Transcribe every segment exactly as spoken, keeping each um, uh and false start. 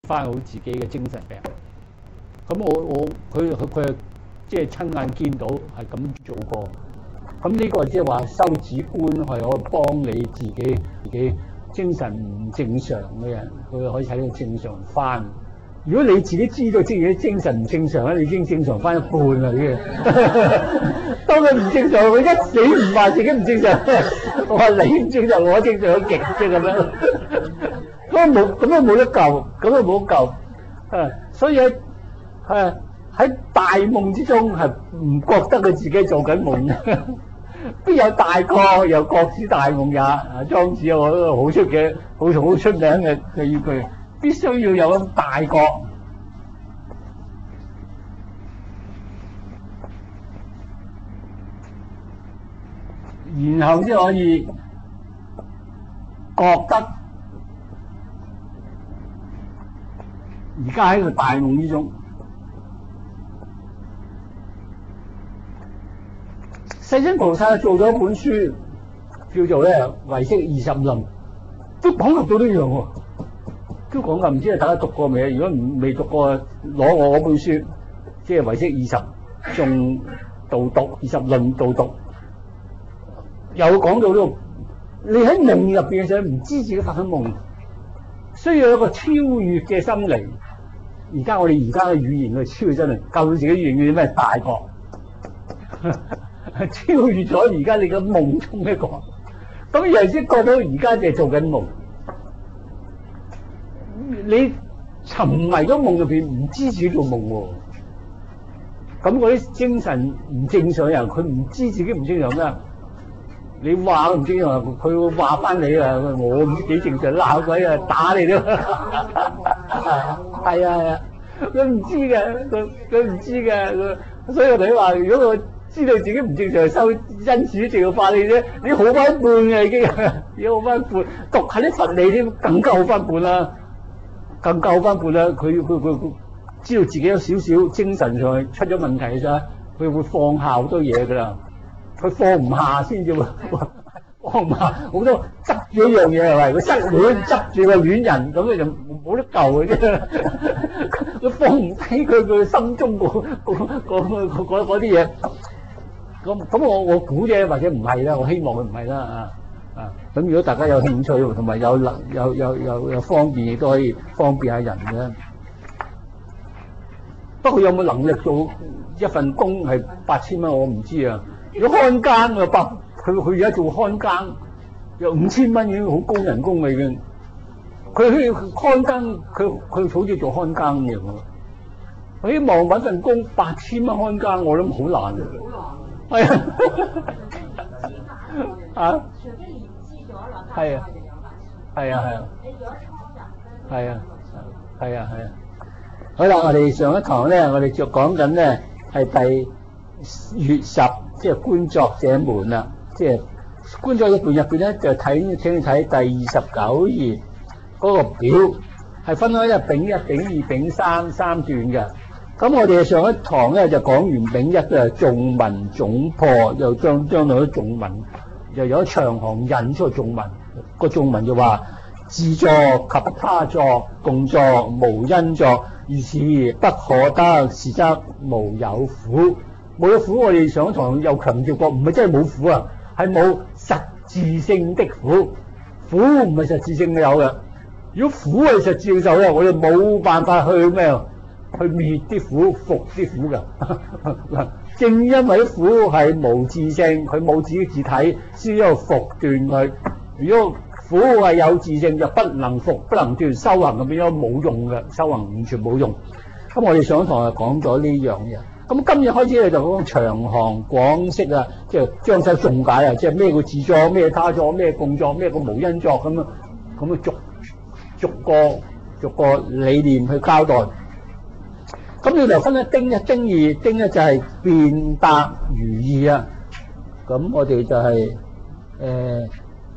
翻好自己嘅精神病。咁我我佢佢佢係即係親眼見到係咁做過。咁呢個即係話修止觀係可以幫你自己自己精神唔正常嘅人，佢可以睇到正常翻。如果你自己知道自己精神唔正常咧，你已經正常翻一半啦。呢個當佢唔正常，佢一死唔話自己唔正常。我話你唔正常，我正常極啫咁樣。咁冇咁啊冇得救，咁啊冇得救。啊，所以喺啊喺大夢之中係唔覺得佢自己做緊夢。邊有大覺又覺知大夢也？啊，莊子我都好出嘅，好好出名嘅嘅依句，必須要有咁大覺，然後先可以覺得而家喺個大夢之中。世尊菩薩做咗一本書，叫做咧《唯識二十論》，都講入到呢樣喎，都講噶。唔知大家讀過未？如果唔未讀過，攞我嗰本書，即係《唯識二十頌導讀》二十論導讀，又講到呢個，你喺夢入邊嘅時候唔知自己發緊夢，需要一個超越嘅心靈。而家我哋而家嘅語言去超越真係，救自己語言叫咩大覺。超越咗而家你嘅夢中一個，咁有陣時覺到而家就係做緊夢，你沉迷咗夢入邊，唔知自己做夢喎。咁嗰啲精神唔正常嘅人，佢唔知自己唔正常㗎。你話佢唔正常，佢會話翻你啊！我唔知幾正常，鬧鬼啊，打你都係啊係啊，佢唔知嘅，佢佢唔知嘅，佢所以我哋話，如果佢知道自己唔正常，收因此就要化你啫。你好翻半嘅已經，已經好翻半，讀下啲佛理添，更加好翻半啦，更加好翻半啦。佢佢佢佢知道自己有少少精神上出咗問題嘅啫，佢會放下好多嘢噶啦。佢放唔下先至會放唔下好多執住一樣嘢係咪？佢失戀執住個戀人，咁你就冇得救嘅啫。佢放唔低佢佢心中嗰嗰嗰嗰啲嘢。咁咁我我估啫，或者唔係啦，我希望佢唔係啦啊啊！咁如果大家有興趣同埋有能有有有有方便，亦都可以方便下人嘅。不過有冇能力做一份工係八千蚊，我唔知啊。如果看更啊，百佢佢而家做看更，有五千蚊已經好高人工啦已經。佢去看更，佢佢好似做看更咁樣。我希望揾份工八千蚊看更，我諗好難。係啊，啊，係啊，係啊，係啊，係啊，係啊，係啊。好啦，我哋上一堂咧，我哋就講緊咧係第月十，即係觀作者門啦。即係觀作者門入邊咧，就睇請你睇第二十九頁嗰個表，係分開一丙一、丙二、丙三三段嘅。咁我哋上一堂咧就講完丙一嘅頌文總破，又將將到啲頌文，又有一長行引出頌文。個頌文就話：自作及他作，共作無因作，如是不可得，是則無有苦。冇有苦，我哋上一堂又強調過，唔係真係冇苦啊，係冇實質性的苦。苦唔係實質性有嘅。如果苦係實質性有咧，我哋冇辦法去咩？去滅啲苦，服啲苦㗎。正因為啲苦係無自性，佢冇自己自體，先有服斷佢。如果苦係有自性，就不能服，不能斷，修行就變咗冇用嘅，修行完全冇用。咁我哋上一堂就講咗呢樣嘢。咁今日開始咧就講長行廣釋啊，即係將晒頌解啊，即係咩叫自作，咩他作，咩共作，咩個無因作咁樣，咁樣逐逐個逐個理念去交代。咁你就分咗丁一、丁二，丁一就係辯答如意啊。咁我哋就係、是、誒、呃、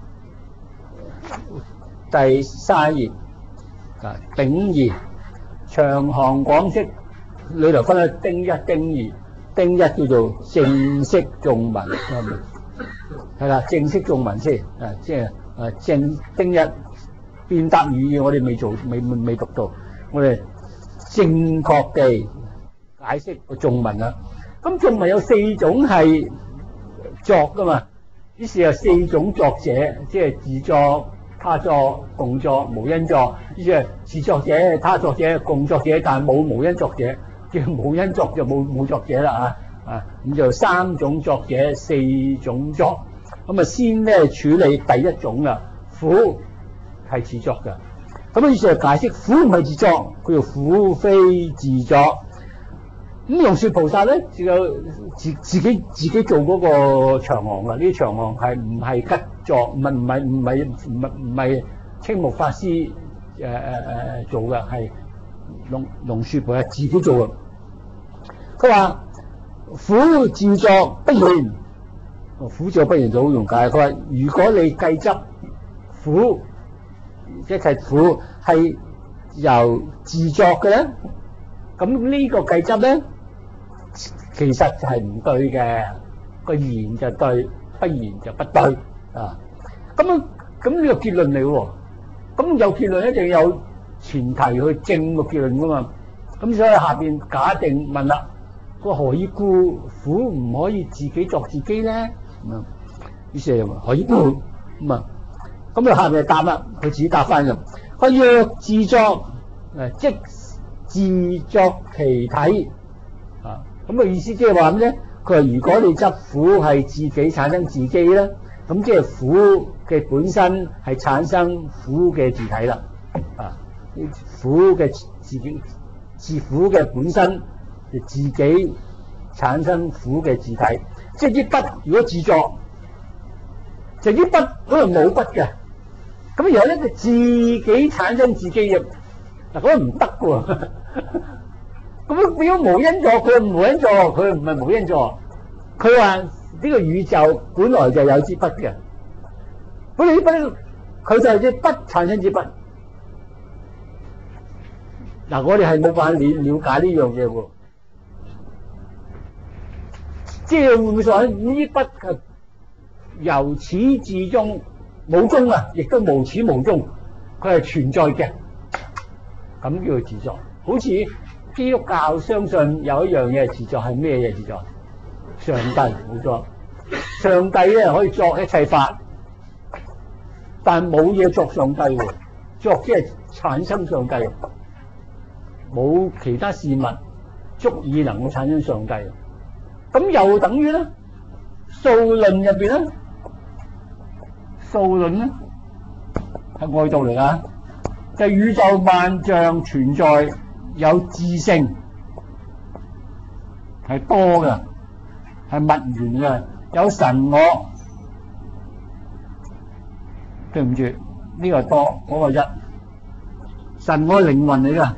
第三頁啊，丙二長行廣釋裏頭分咗丁一、丁二。丁一叫做正式頌文，係啦，正式頌文先啊，即係誒正丁一辯答如意，我哋未做，未未讀到。 我哋正確地解釋個頌文啦。咁頌文有四種係作噶嘛，於是有四種作者，即係自作、他作、共作、無因作。於是係自作者、他作者、共作者，但係冇無因作者，叫無因作就冇冇作者啦啊啊！咁就三種作者，四種作。咁啊，先咧處理第一種啦，苦係自作嘅。咁啊，於是就解釋苦唔係自作，佢叫苦非自作。咁龍樹菩薩咧，只有自自己自己做嗰個長行啦。呢啲長行係唔係吉作？唔係唔係唔係唔係唔係青木法師誒誒誒做嘅，係龍龍樹菩薩自己做嘅。佢話苦自作不然，苦作不然就好容解。佢話如果你計執苦一切苦係由自作嘅咧，咁呢個計執咧，其實就係唔對嘅，個言就對，不言就不對啊。咁樣咁呢個結論嚟喎，咁有結論一定有前提去證個結論噶嘛。咁所以下邊假定問啦，個何以故苦唔可以自己作自己咧？咁啊，於是就話何以故咁啊？咁佢下邊就答啦，佢自己答翻嘅。佢若自作誒，即自作其體啊。咁嘅意思即係話咩咧？佢話如果你執苦係自己產生自己咧，咁即係苦嘅本身係產生苦嘅自體啦。啊，苦嘅自己自苦嘅本身就自己產生苦嘅自體。即係啲筆如果自作，就啲筆可能冇筆嘅。咁然後咧就自己產生自己嘅，嗱咁唔得喎。咁變咗無因作，佢唔無因作，佢唔係無因作。佢話呢個宇宙本來就有支筆嘅，本來啲筆佢就係支筆產生支筆。嗱，我哋係冇辦法了了解呢樣嘢喎。即係會唔會話呢啲筆係由始至終冇終啊，亦都無始無終，佢係存在嘅，咁叫做自作。好似基督教相信有一樣嘢係自作，係咩嘢自作？上帝冇錯，上帝咧可以作一切法，但冇嘢作上帝喎，作即係產生上帝，冇其他事物足以能夠產生上帝。咁又等於咧，數論入邊咧。數論咧係外道嚟噶，就係、宇宙萬象存在有自性，係多嘅，係物源嘅，有神我。對唔住，呢、這個多，嗰、那個一神我靈魂嚟噶。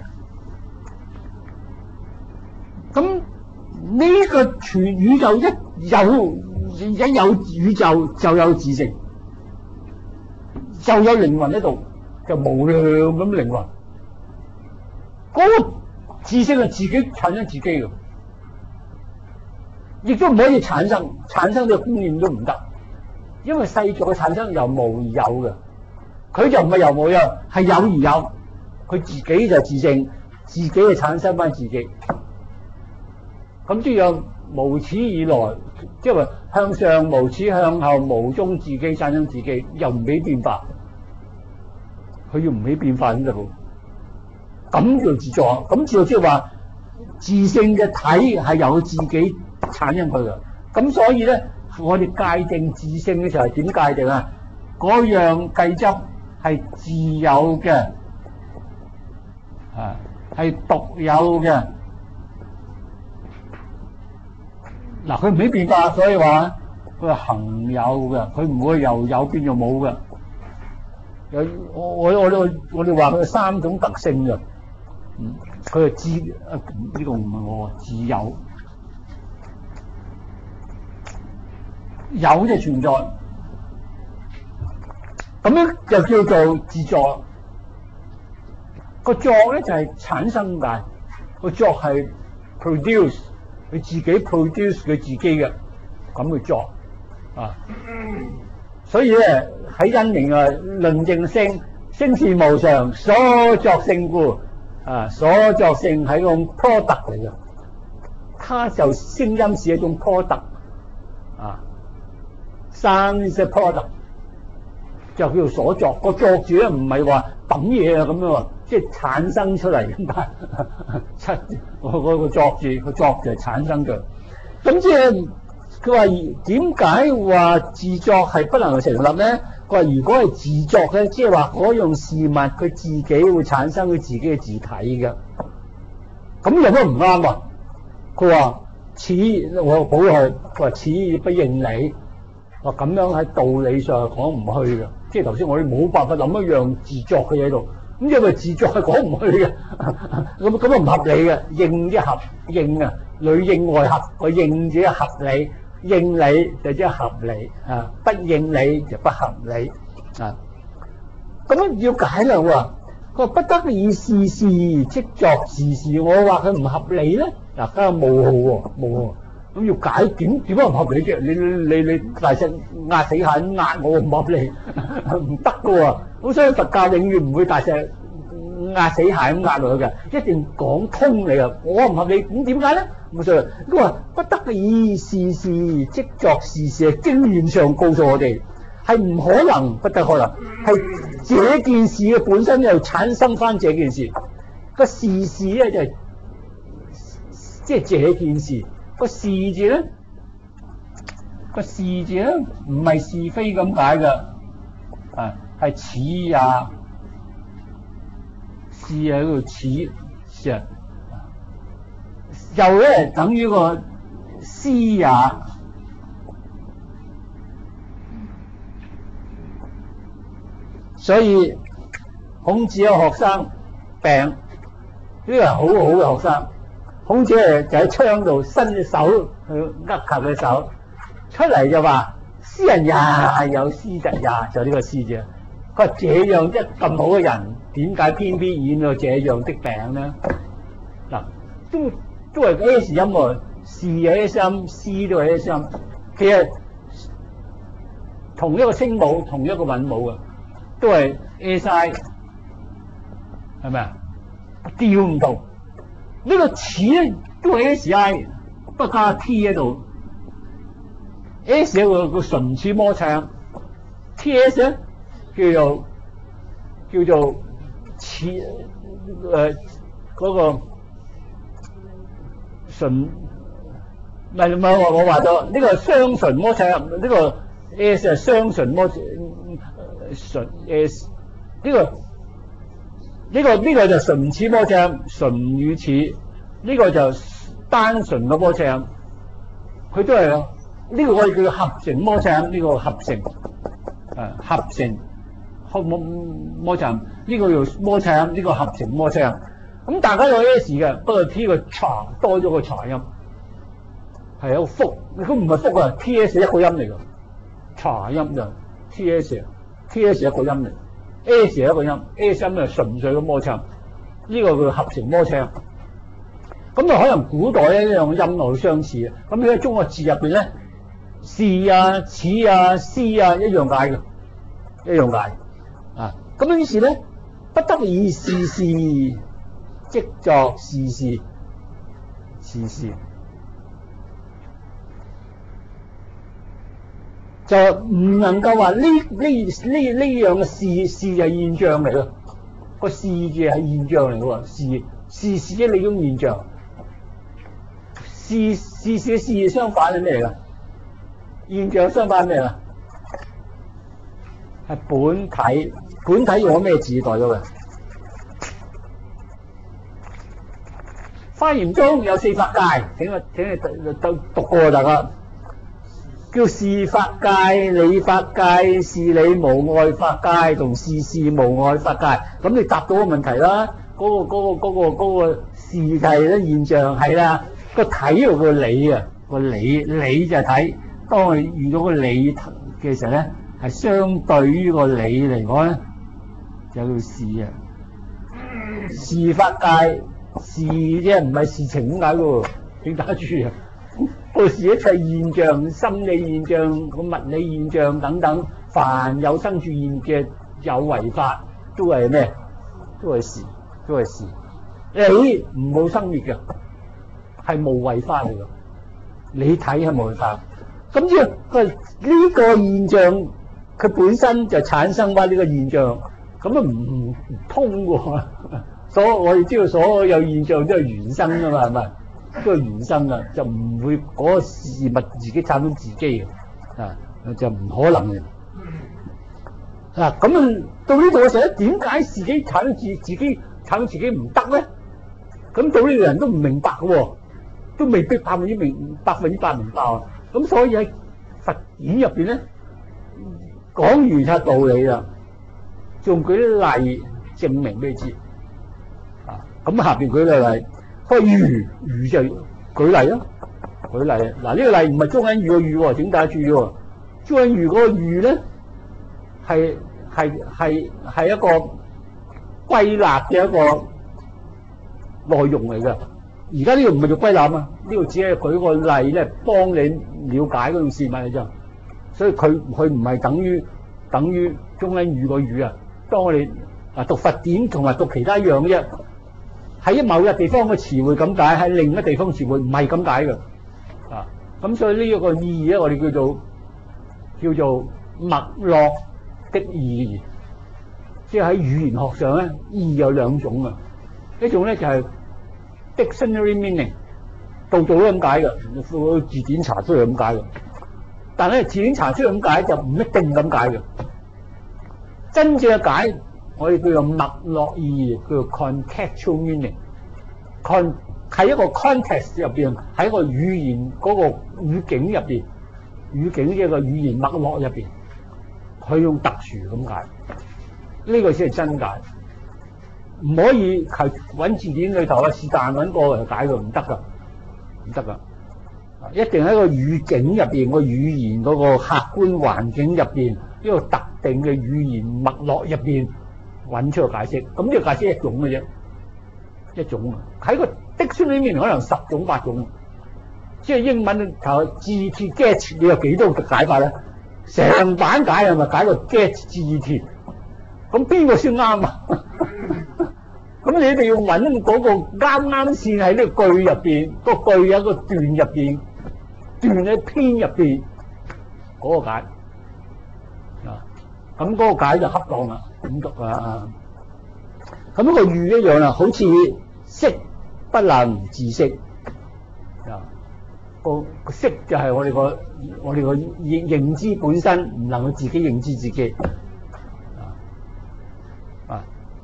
咁呢個全宇宙一有一有宇宙就有自性。就有靈魂喺度，就無量咁靈魂。嗰、那個自性係自己產生自己嘅，亦都唔可以產生，產生嘅觀念都唔得，因為世俗嘅產生由無而有嘅，佢就唔係由無有，係有而有，佢自己就自性，自己係產生翻自己。咁即係無始以來，即係話向上無始，向後無終，自己產生自己，又唔俾變化。佢要唔起變化先得好，咁叫自作。咁自作即係話自性嘅體係由自己產生佢嘅。咁所以咧，我哋界定自性嘅時候係點界定啊？嗰樣計執係自有嘅，啊係獨有嘅。嗱，佢唔起變化，所以話佢係恆有嘅，佢唔會由有變做冇嘅。有我我我哋我哋話佢有三種特性嘅，嗯，佢係自啊呢個唔係我自有，有就存在，咁樣就叫做自作。個作咧就係產生嘅，個作係 produce， 佢自己 produce 佢自己嘅，咁去作啊。所以咧喺因緣啊，論證性，性是無常，所作性故， 啊，所作性係一種 product 嚟嘅，它就聲音是一種 product 啊 ，sound is a product 就叫做所作。個作字咧唔係話揼嘢啊咁樣喎，即係產生出嚟咁解。七個嗰個作字個作就係產生嘅。咁即係佢話點解話自作係不能夠成立咧？佢話如果係自作咧，即係話嗰樣事物佢自己會產生佢自己嘅字體嘅。咁有乜唔啱啊？佢話此我補佢，佢話此意不應理。話咁樣喺道理上係講唔去嘅，即係頭先我哋冇辦法諗一樣自作嘅嘢喺度。咁因為自作係講唔去嘅，咁咁啊唔合理嘅。應即合應啊，裏應外合，個應字係合理。應理就即係合理啊，不應理就不合理啊。咁樣要解啦喎，佢話不得已事事即作時事，我話佢唔合理咧，嗱家冇號喎冇號，咁要解點點解唔合理啫？你你你大隻壓死蟹壓我唔合理，唔得噶喎。咁所以佛教永遠唔會大隻壓死蟹咁壓落去嘅，一定講通你啊！我唔合理，咁點解咧？冇所謂。佢話不得已事事即作時事，係經驗上告訴我哋係唔可能，不得可能係這件事嘅本身又產生翻這件事。個事事咧就係即係這件事。個事字咧，個事字咧唔係是非咁解嘅，啊係此也。是喺度似是啊，又咧等於個思也，所以孔子有學生病，呢個係好好嘅學生。孔子誒就喺窗度伸隻手去握球嘅手，出嚟就話：斯人也有斯疾也，就呢個斯字。佢話這樣一咁好嘅人，點解偏偏染到這樣的病咧？嗱，都都係 S 音喎，是係 S 音 ，C 都係 S 音。其實同一個聲母，同一個韻母啊，都係 S I， 係咪啊？調唔同。呢、這個似咧都係 S I， 不加 T 喺度。S 有個個唇齒摩擦 ，T S 咧。叫做叫做似誒嗰個唇，唔係唔係我我話咗呢個雙唇摩擦，呢、這個 S 係雙唇摩唇 S， 呢、這個呢、這個呢、這個就唇齒摩擦，唇與齒，呢、這個就單唇嘅摩擦，佢都係呢、這個我哋叫合成摩擦，呢、這個合成誒合成。摩摩擦呢個叫摩擦，呢個合成摩擦。咁大家有 S 嘅，不過 T 個茶多咗個茶音，係有福，佢唔係福啊 ，T S 一個音嚟㗎，茶音就 T S，T S 一個音嚟 ，S 一個音 ，S 音就純粹嘅摩擦，呢個叫合成摩擦。咁就可能古代咧呢兩個音路相似嘅，咁喺中國字入邊咧，是啊、此啊、思啊一樣解嘅，一樣解。啊，咁於是咧，不得已事事即作時事，時事就唔能夠話呢呢呢呢樣嘅事事係現象嚟咯，個事字係現象嚟嘅喎，事事事即係呢種現象，事事事嘅事相反係咩嚟㗎？現象相反係咩啊？係本體。本體用咩字代咗嘅？華嚴中有四法界，請我請你讀讀讀過大家，叫事法界、理法界、事理無礙法界同事事無礙法界。咁你答到個問題啦，嗰、嗰個嗰、嗰個嗰、嗰個嗰個事係咧現象係啦，個體有個理啊，個理理就係體。當你遇到個理嘅時候咧，係相對於個理嚟講咧。就叫事啊，事法界事啫，唔係事情咁解嘅喎，請打住啊！個事一切現象、心理現象、個物理現象等等，凡有生處現嘅有為法，都係咩？都係事，都係事。 你唔冇生滅嘅，係無為法嚟㗎。你睇係無為法，咁即係佢呢個現象，佢本身就產生翻呢個現象，咁啊唔唔通喎。所以我哋知道所有現象都係緣生㗎嘛，係咪？都係緣生㗎，就唔會嗰個事物自己產生自己嘅，啊就唔可能嘅。啊咁啊到呢度嘅時候，點解自己產生自自己產生自己唔得咧？咁到呢個人都唔明白喎，都未必百分之明百分之百明白啊。咁所以喺佛典入邊咧講如實道理啦，仲舉啲例證明俾你知。啊咁下邊舉例例，開喻喻就舉例啦，舉例啊！嗱呢個例唔係中文喻個喻喎，請大家注意喎。中文喻嗰個喻咧係係係係一個歸納嘅一個內容嚟㗎。而家呢個唔係做歸納啊，呢個只係舉個例咧，幫你了解嗰種事物嘅啫。所以佢佢唔係等於等於中文喻個喻啊。當我哋啊讀佛典同埋讀其他一樣嘅啫。喺某個地方嘅詞彙咁解，喺另一個地方詞彙唔係咁解嘅。啊，咁所以呢一個意義咧，我哋叫做叫做脈絡的意義。即係喺語言學上咧，意義有兩種啊。一種咧就係 dictionary meaning，度度都咁解嘅，字典查出嚟咁解嘅。但係咧，字典查出嚟咁解就唔一定咁解嘅。真正嘅解，我哋叫做脈絡意義，叫做 contextual meaning。con 喺一個 context 入邊，喺一個語言嗰個語境入邊，語境即係個語言脈絡入邊，佢用特殊咁解。呢個先係真解，唔可以係揾字典裏頭啊，是但揾個嚟解佢唔得噶，唔得噶。一定喺個語境入邊，個語言嗰個客觀環境入邊，一個特定嘅語言脈絡入邊揾出個解釋。咁呢個解釋一種嘅啫，一種啊。喺個 dictionary 裏面可能十種八種，即係英文頭字鐵 get， 你有幾多個解法咧？成版解係咪解個 get 字鐵？咁邊個先啱啊？咁你一定要揾嗰個啱啱先喺呢個句入邊，個句有一個段入邊，段喺篇入邊嗰個解啊。咁嗰個解就恰當啦，點讀啊？咁個喻一樣啦，好似識不能自識啊。個個識就係我哋個我哋個認認知本身唔能夠自己認知自己。啊，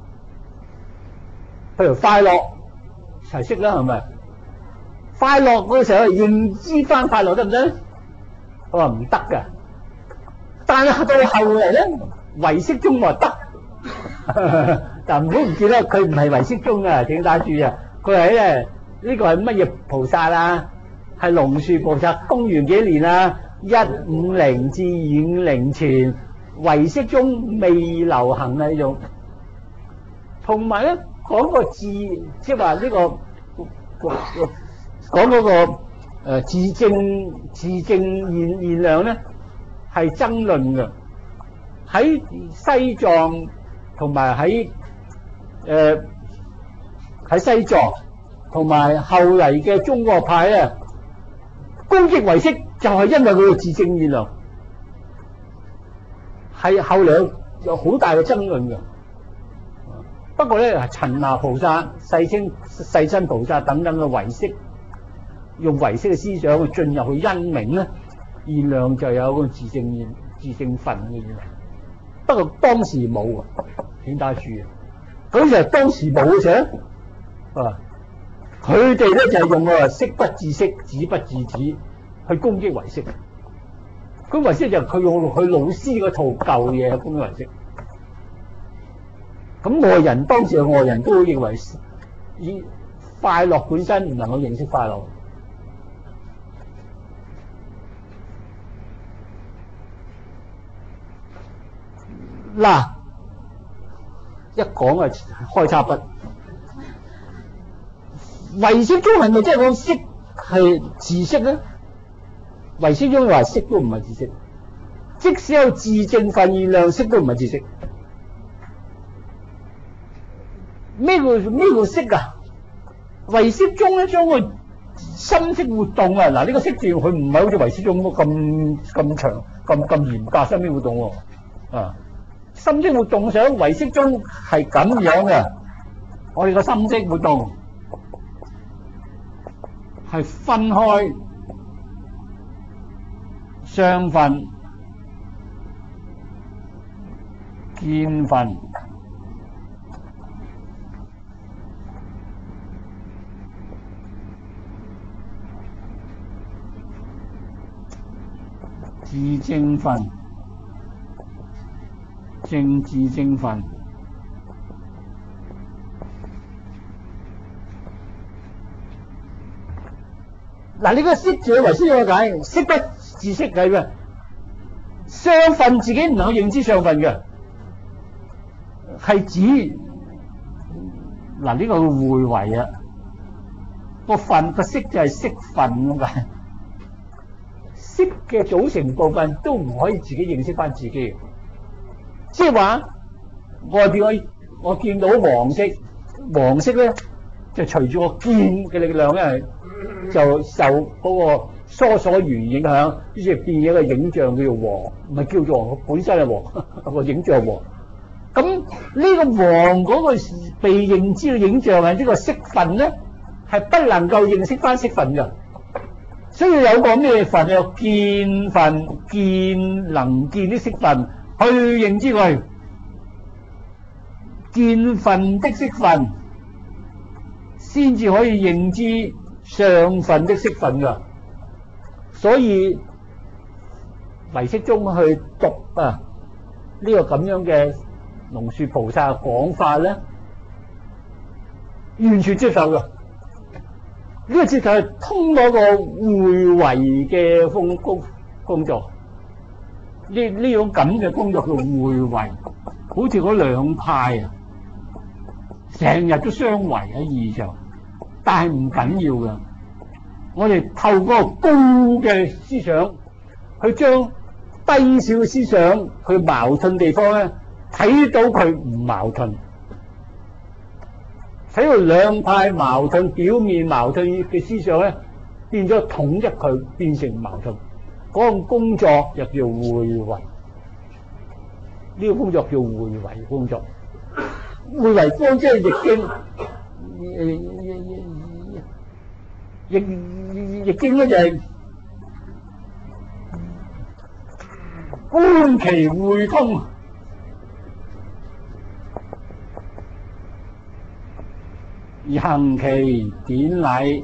譬如快樂係識啦，係咪？快樂嗰個時候認知翻快樂得唔得？我話唔得㗎，但係到後嚟咧，唯識中話得。但唔好唔記得佢唔係唯識中啊，請大家注意啊！佢係咧呢個係乜嘢菩薩啊？係龍樹菩薩，公元幾年啊？一五零至二五零前，唯識中未流行啊呢種。同埋咧講個自，即係話呢個講嗰個誒自證自證現現量咧係爭論嘅。喺西藏同埋喺誒喺西藏同埋後嚟嘅中國派咧攻擊唯識，就係因為佢嘅自證現量係後嚟有好大嘅爭論嘅。不過咧，陳那菩薩、世親世親菩薩等等嘅唯識，用唯識嘅思想去進入去因明咧，現量就有個自證現、自證分嘅現量。不過當時冇啊，請大家注意。咁就係當時冇嘅時候，啊，佢哋咧就係用個識不自識、止不自止去攻擊唯識。咁唯識就係佢用佢老師嗰套舊嘢去攻擊唯識。咁外人當時嘅外人都會認為，以快樂本身唔能夠認識快樂。嗱，一講啊開叉筆，唯識中係咪即係講識係自識咧？唯識中話識都唔係自識，即使有自證分現量，識都唔係自識。咩叫咩叫識啊？ 唯識宗咧將個心識活動啊，嗱呢個識字佢唔係好似唯識宗咁咁長咁咁嚴格心識活動喎，啊心識活動上唯識宗係咁樣嘅，我哋個心識活動係分開相分、見分、自證分、證自證分。嗱，你個識字為識有解，識得自識係咩？相分自己唔能夠認知相分嘅，係指嗱呢個會為啊，個分個識就係識分咁解。識嘅組成部分都唔可以自己認識翻自己，即係話外邊我我見到黃色，黃色咧就隨住我見嘅力量咧就受嗰個疏所緣影響，於是變咗一個影像叫做黃，唔係叫做黃，本身係黃，個影像黃。咁呢個黃嗰個被認知嘅影像係呢個識分咧，係不能夠認識翻識分嘅。所以有個咩分有見分，見能見啲識分去認知佢，見分的識分先至可以認知相分的識分噶。所以唯識宗去讀啊呢個咁樣嘅龍樹菩薩嘅講法咧，完全接受噶。呢個接受係通過個會為嘅工工工作，呢呢種咁嘅工作叫會為，好似嗰兩派啊，成日都相違喺意義上，但係唔緊要㗎。我哋透過高嘅思想，去將低少嘅思想，佢矛盾地方咧，睇到佢唔矛盾。睇到兩派矛盾，表面矛盾嘅思想咧，變咗統一佢，變成矛盾。嗰個工作又叫會為，呢個工作叫會為工作。會為方即係易經，易易易經咧就係觀其會通。而行其典禮，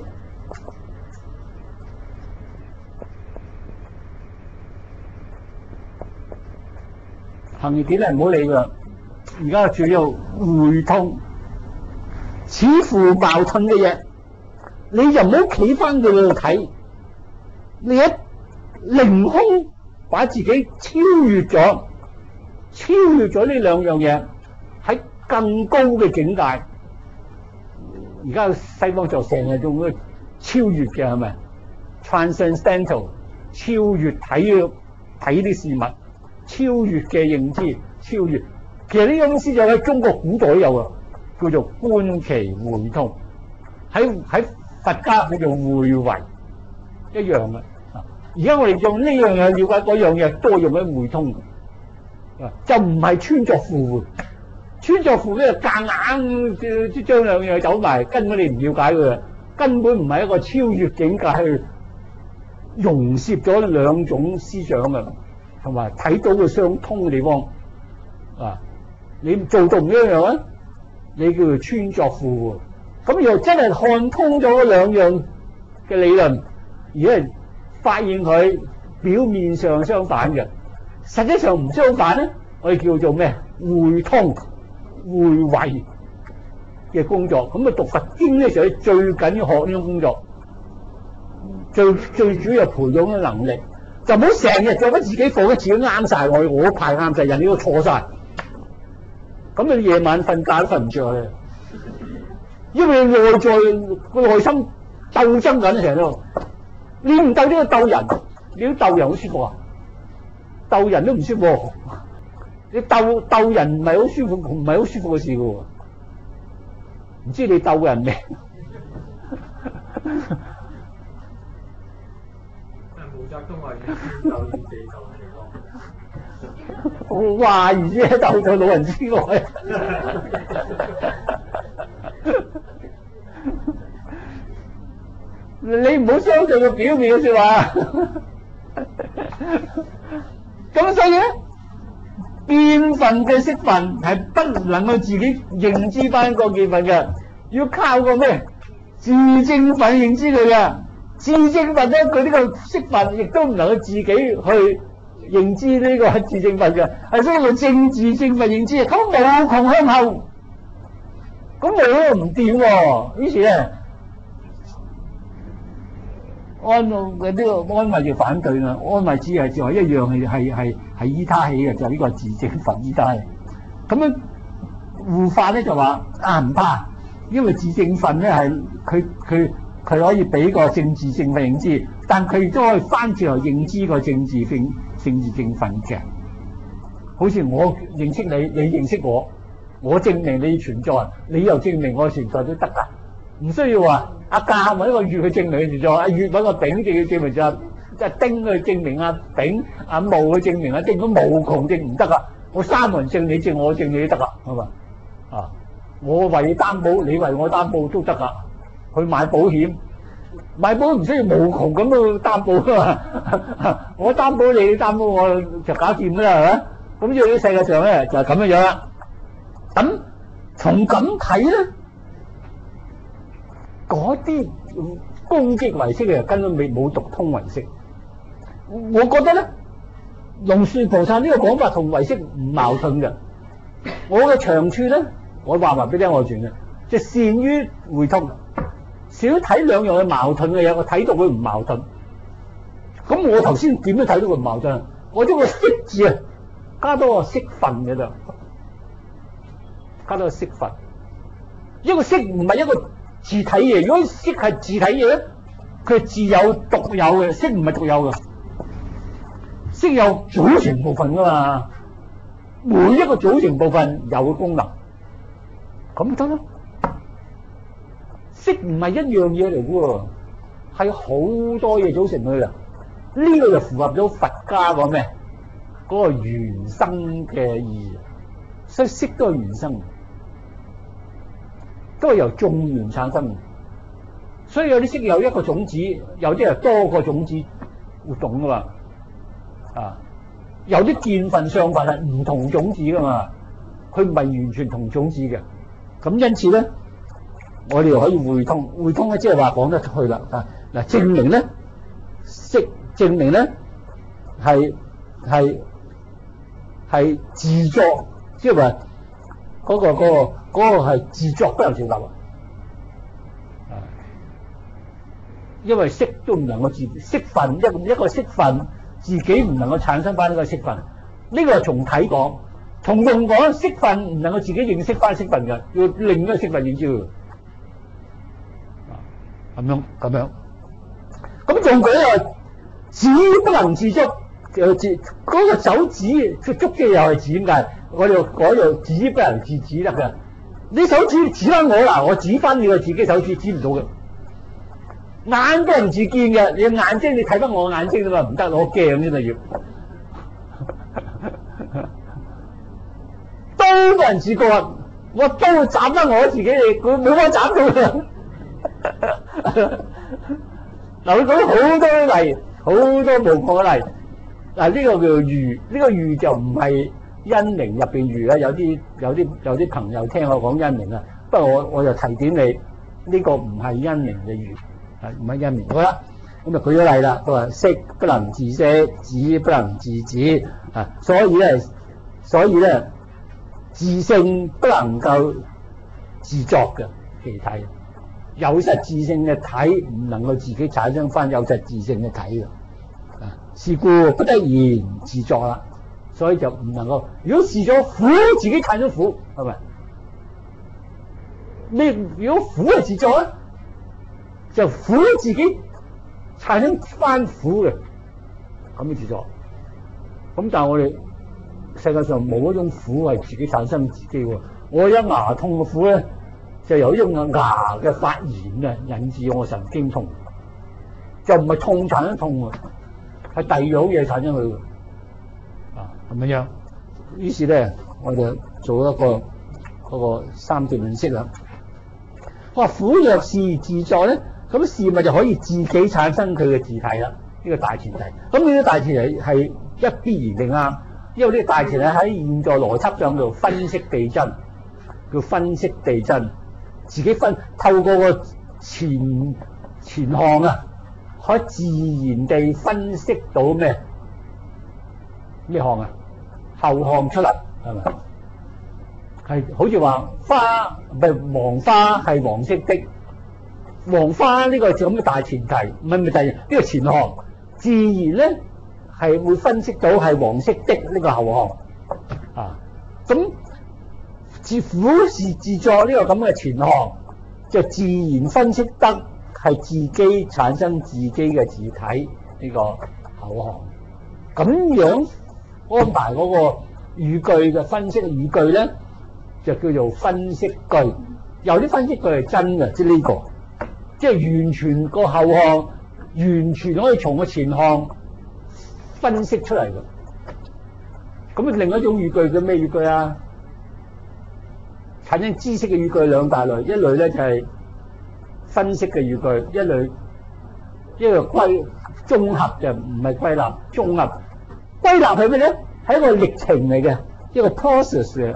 行其典禮唔好理佢。而家主要會通，似乎矛盾嘅嘢，你就唔好企翻佢度睇，你一凌空把自己超越咗，超越咗呢兩樣嘢，喺更高嘅境界。而家西方就成日用嗰個超越嘅係咪 transcendental 超越睇睇啲事物，超越嘅認知，超越。其實呢種思想喺中國古代都有啊，叫做觀其會通。喺喺佛家叫做會為一樣嘅。而家我哋用呢樣嘢了解嗰樣嘢，都用喺會通。啊，就唔係穿鑿附會。穿鑿附會咧，夾硬即將兩樣走埋，根本你唔了解佢，根本唔係一個超越境界去融攝咗兩種思想嘅，同埋睇到佢相通嘅地方。啊，你做到唔一樣啊？你叫做穿鑿附會。咁又真係看通咗嗰兩樣嘅理論，而係發現佢表面上相反嘅，實際上唔相反咧，我哋叫做咩？會通。會為嘅工作，咁啊讀佛經咧就最緊要學呢種工作，最最主要係培養嘅能力，就唔好成日覺得自己放得自己啱晒，我我排啱晒，人哋都錯晒，咁你夜晚瞓覺都瞓唔着嘅，因為內在個內心鬥爭緊成日都，你唔鬥呢個鬥人，你都鬥人好舒服啊，鬥人都唔舒服。你鬥鬥人唔係好舒服，唔係好舒服嘅事嘅喎。唔知你鬥人未？ 中話要遷就於地球我懷疑啫，鬥到老人之外。你唔好相信個表面嘅説話。咁所以咧，見分嘅識分係不能夠自己認知翻個見分嘅，要靠個咩自證分認知佢嘅。自證分咧，佢呢個識分亦都唔能夠自己去認知呢個自證分嘅，係需要正自證分認知。咁無窮向後，咁我都唔掂喎。於是咧，安嘅呢個安慰就反對啦。安慰只係就係一樣係係係係依他起嘅，就係呢個自證分依他起。咁樣護法咧就話啊唔怕，因為自證分咧係佢佢佢可以俾個正自證分認知，但佢亦都可以翻轉頭認知個正自證正自證分嘅。好似我認識你，你認識我，我證明你存在，你又證明我存在都得㗎，唔需要話阿甲揾個乙去證明佢存在，阿乙揾個丙就要證明就即係丁去證明阿丙，阿戊去證明阿丁，都無窮證唔得㗎。我三個人證你證我證你都得㗎，係嘛？啊，我為你擔保，你為我擔保都得㗎。去買保險，買保唔需要無窮咁去擔保㗎嘛。我擔保你，你擔保我就搞掂啦，係咪？咁呢個世界上咧就係咁樣樣啦。咁從咁睇咧，嗰啲攻擊唯識嘅根本未冇讀通唯識。我覺得咧，龍樹菩薩呢個講法同唯識唔矛盾嘅。我嘅長處咧，我話埋俾你聽我傳嘅，就善於會通。少睇兩樣嘅矛盾嘅嘢，我睇到佢唔矛盾。咁我頭先點都睇到佢唔矛盾？我將個識字啊加多個識分嘅啫，加多個識分。一個識唔係一個自體嘢，如果識係自體嘢咧，佢係自有獨有嘅，識唔係獨有嘅。識有組成部分噶嘛，每一個組成部分有個功能，咁得啦。識唔係一樣嘢嚟嘅喎，係好多嘢組成佢嘅。呢個就符合咗佛家個咩？嗰個緣生嘅意義。所以識都係緣生，都係由眾緣產生。所以有啲識有一個種子，有啲係多個種子活動噶嘛。啊，有啲見分相分係唔同種子噶嘛，佢唔係完全同種子嘅。咁因此咧，我哋又可以會通，會通咧，即係話講得出去啦。啊，嗱，證明咧，識證明咧係係係自作，即係話嗰個嗰個嗰個係自作不能成立啊。因為識都唔能夠自識分，一個一個識分自己唔能夠產生翻呢個識分。呢個係從體講，從用講識分唔能夠自己認識翻識分嘅，要另一個識分認知佢。咁樣咁樣，咁仲舉個指不能自足，就指嗰個手指出足嘅又係指點解？我哋嗰度指不能自指得嘅。你手指指翻我嗱，我指翻你個自己手指指唔到嘅。眼都唔自見嘅，你眼睛你睇翻我眼睛啫嘛，唔得，我鏡先嘛要。刀都人自覺，我刀斬翻我自己，佢冇法斬到嘅。嗱，佢講好多例，好多無窮嘅例。嗱，呢個叫喻，呢個喻就唔係因明入邊喻啦。有啲有啲有啲朋友聽我講因明啊，不過我我就提點你，呢個唔係因明嘅喻。係唔係因明？好啦，咁就舉咗例啦。佢話識不能自識，指不能自指啊。所以咧，所以咧，自性不能夠自作嘅其體，有實自性嘅體唔能夠自己產生翻有實自性嘅體嘅啊。是故不得言自作啦。所以就唔能夠。如果試咗苦，自己產生苦，係咪？你如果苦係自作咧？就苦自己產生翻苦嘅，咁嘅自作。咁但係我哋世界上冇嗰種苦係自己產生自己喎。我一牙痛嘅苦咧，就由一種牙嘅發炎啊，引致我神經痛，就唔係痛產生痛啊。 係第二樣嘢產生佢嘅，啊咁樣樣。於是咧，我就做一個嗰、那個三段論式啦。我話苦若是自在咧，咁事物就可以自己產生佢嘅自體啦。呢、這個大前提。咁呢個大前提係一必然定啱，因為呢個大前提喺現在邏輯上叫分析地震，叫分析地震，自己分透過個前前項啊，可以自然地分析到咩咩項啊？後項出嚟係咪？係好似話花唔係黃花係黃色的，黃花呢個就咁嘅大前提，唔係唔係第二呢個前項，自然咧係會分析到係黃色的呢個後項啊。咁自苦是自在呢個咁嘅前項，就自然分析得係自己產生自己嘅自體呢個後項，咁樣安排嗰個語句嘅分析語句咧，就叫做分析句。有啲分析句係真嘅，即係呢個，即係完全個後項完全可以從個前項分析出嚟嘅。咁另一種語句叫咩語句啊？產生知識嘅語句兩大類，一類咧就係分析嘅語句，一類一個歸綜合就唔係歸納，綜合歸納係咩咧？係一個歷程嚟嘅，一個 process 嚟嘅。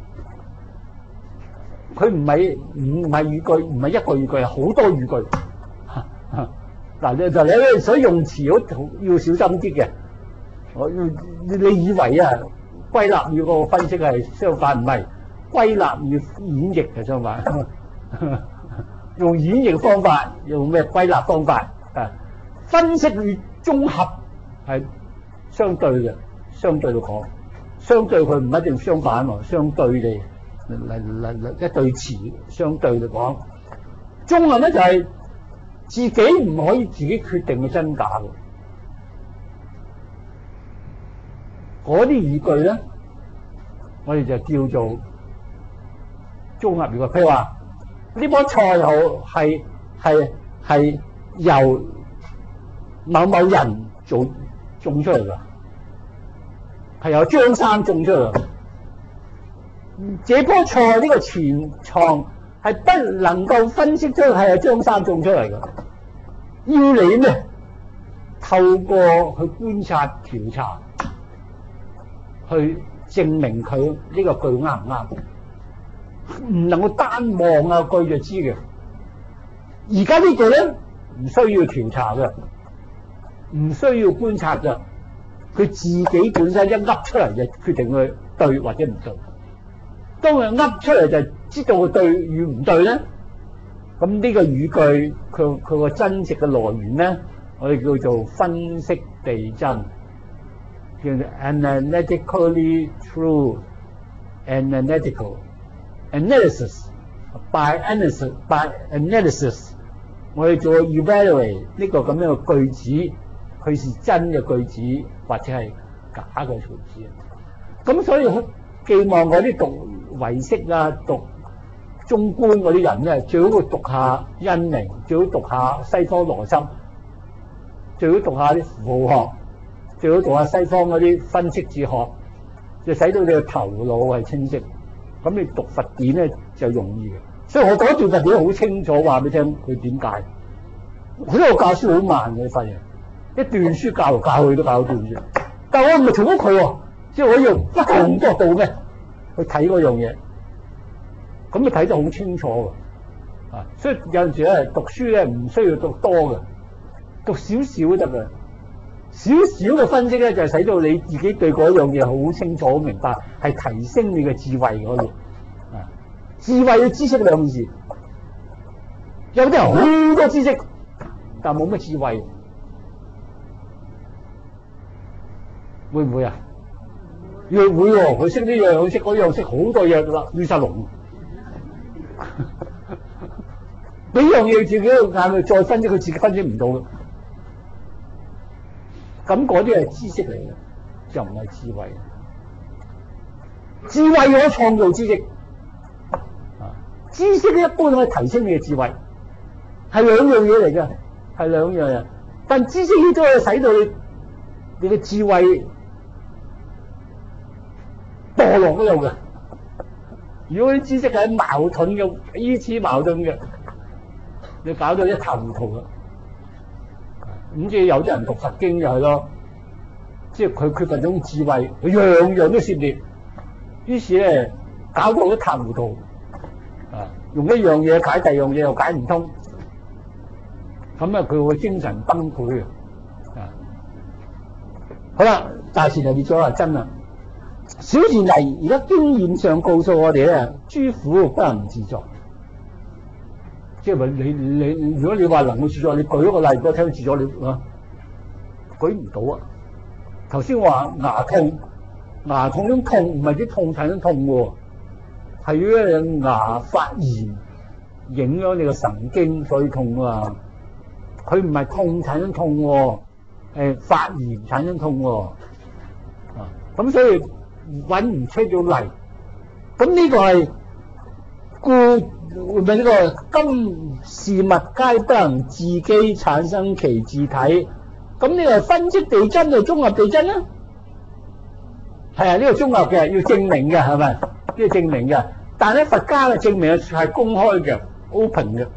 佢唔係唔係語句，唔係一個語句，係好多語句。嗱，就你所以用詞好要小心啲嘅。我你你以為啊，歸納與個分析係相反，唔係歸納與演繹係相反。用演繹方法，用咩歸納方法啊？分析與綜合係相對嘅，相對嚟講，相對佢唔一定相反喎，相對地嚟嚟嚟一對詞，相對嚟講，綜合咧就係自己唔可以自己決定嘅真假嘅，嗰啲語句咧，我哋就叫做綜合語句，譬如話。呢棵菜好係係係由某某人做種出嚟㗎，係由張生種出嚟㗎。這棵菜呢個前創係不能夠分析出係由張生種出嚟㗎，要你咩透過去觀察調查，去證明佢呢個句啱唔啱。唔能夠單望啊句就知嘅。而家呢句咧唔需要調查嘅，唔需要觀察嘅，佢自己本身一噏出嚟就決定佢對或者唔對。當佢噏出嚟就知道佢對與唔對咧，咁呢個語句佢佢個真實嘅來源咧，我哋叫做分析地真，叫做 analytically true analytical。analysis by analysis by analysis， 我哋做 evaluate 呢個咁樣嘅句子，佢是真嘅句子或者係假嘅句子。咁所以寄望嗰啲讀唯識啊、讀中觀嗰啲人咧，最好去讀下因明，最好讀下西方邏輯，最好讀下啲符號學，最好讀下西方嗰啲分析哲學，就使到你嘅頭腦係清晰。咁你讀佛典咧就容易嘅，所以我讀一段佛典好清楚話俾你聽佢點解。我覺得我教書好慢嘅，你發現一段書教嚟教去都教到段書，但係我唔係重複佢喎，即係我用不同角度咩去睇嗰樣嘢，咁你睇得好清楚嘅。啊，所以有陣時咧讀書咧唔需要讀多嘅，讀少少都得嘅。少少嘅分析咧，就係使到你自己對嗰樣嘢好清楚、好明白，係提升你嘅智慧嗰度。啊，智慧嘅知識兩件事，有啲人好多知識，但冇乜智慧，會唔會啊？會會喎，佢識呢樣，佢識嗰樣，識好多嘢啦，亂晒龍。呢樣嘢自己眼裏再分析，佢自己分析唔到嘅。咁嗰啲係知識嚟嘅，就唔係智慧。智慧可以創造知識，啊，知識一般可以提升你嘅智慧，係兩樣嘢嚟嘅，係兩樣嘢。但知識亦都可以使到你你嘅智慧墮落嗰度嘅。如果啲知識係矛盾嘅，彼此矛盾嘅，你搞到一頭糊塗啦。咁即係有啲人讀佛經就係咯，即係佢缺乏種智慧，佢樣樣都涉獵，於是咧搞到一頭糊塗。啊，用一樣嘢解第二樣嘢又解唔通，咁啊佢會精神崩潰嘅。啊，好啦，大前提列咗啦，真啦。小前提而家經驗上告訴我哋咧，諸苦不能自作。即係話你你如果你話能夠自作，你舉一個例俾我聽，自作你啊舉唔到啊！頭先話牙痛，牙痛種痛唔係啲痛產生痛喎，係因為牙發炎影響你個神經，所以痛啊！佢唔係痛產生痛喎，誒發炎產生痛喎，啊咁所以揾唔出咗嚟。咁呢個係故唔係呢個今事物皆不能自己產生其自體。咁呢個分析地真定綜合地真啦？係啊，呢個綜合嘅要證明嘅係咪？呢個證明嘅，但係咧佛家嘅證明係公開嘅 ，open 嘅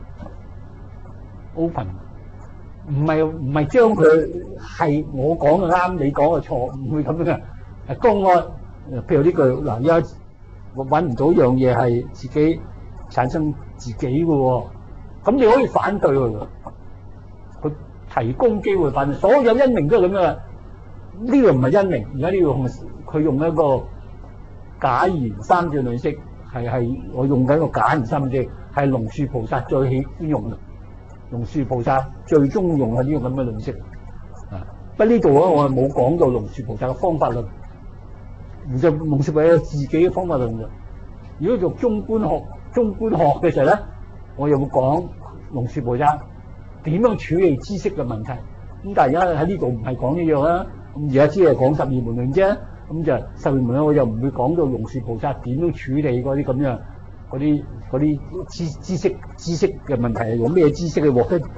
，open，唔係唔係將佢係我講嘅啱，你講嘅錯，唔會咁樣嘅，係公開。譬如呢句嗱，而家揾唔到樣嘢係自己產生自己嘅喎，咁你可以反對佢，佢提供機會反對。所有因明都係咁樣嘅，呢個唔係因明，而家呢個佢用一個假言三字論式，係係我用緊個假言三字，係龍樹菩薩最喜歡用嘅，龍樹菩薩最中意用係呢個咁嘅論式。啊，不過呢度咧我係冇講到龍樹菩薩嘅方法論。而就龍樹菩薩自己嘅方法論嘅。如果做中觀學、中觀學嘅時候咧，我又會講龍樹菩薩點樣處理知識嘅問題。咁但係而家喺呢度唔係講呢樣啦。咁而家只係講十二門論啫。咁就十二門論我又唔會講到龍樹菩薩點樣處理嗰啲咁樣嗰啲嗰啲知知識知識嘅問題，係用咩知識去獲得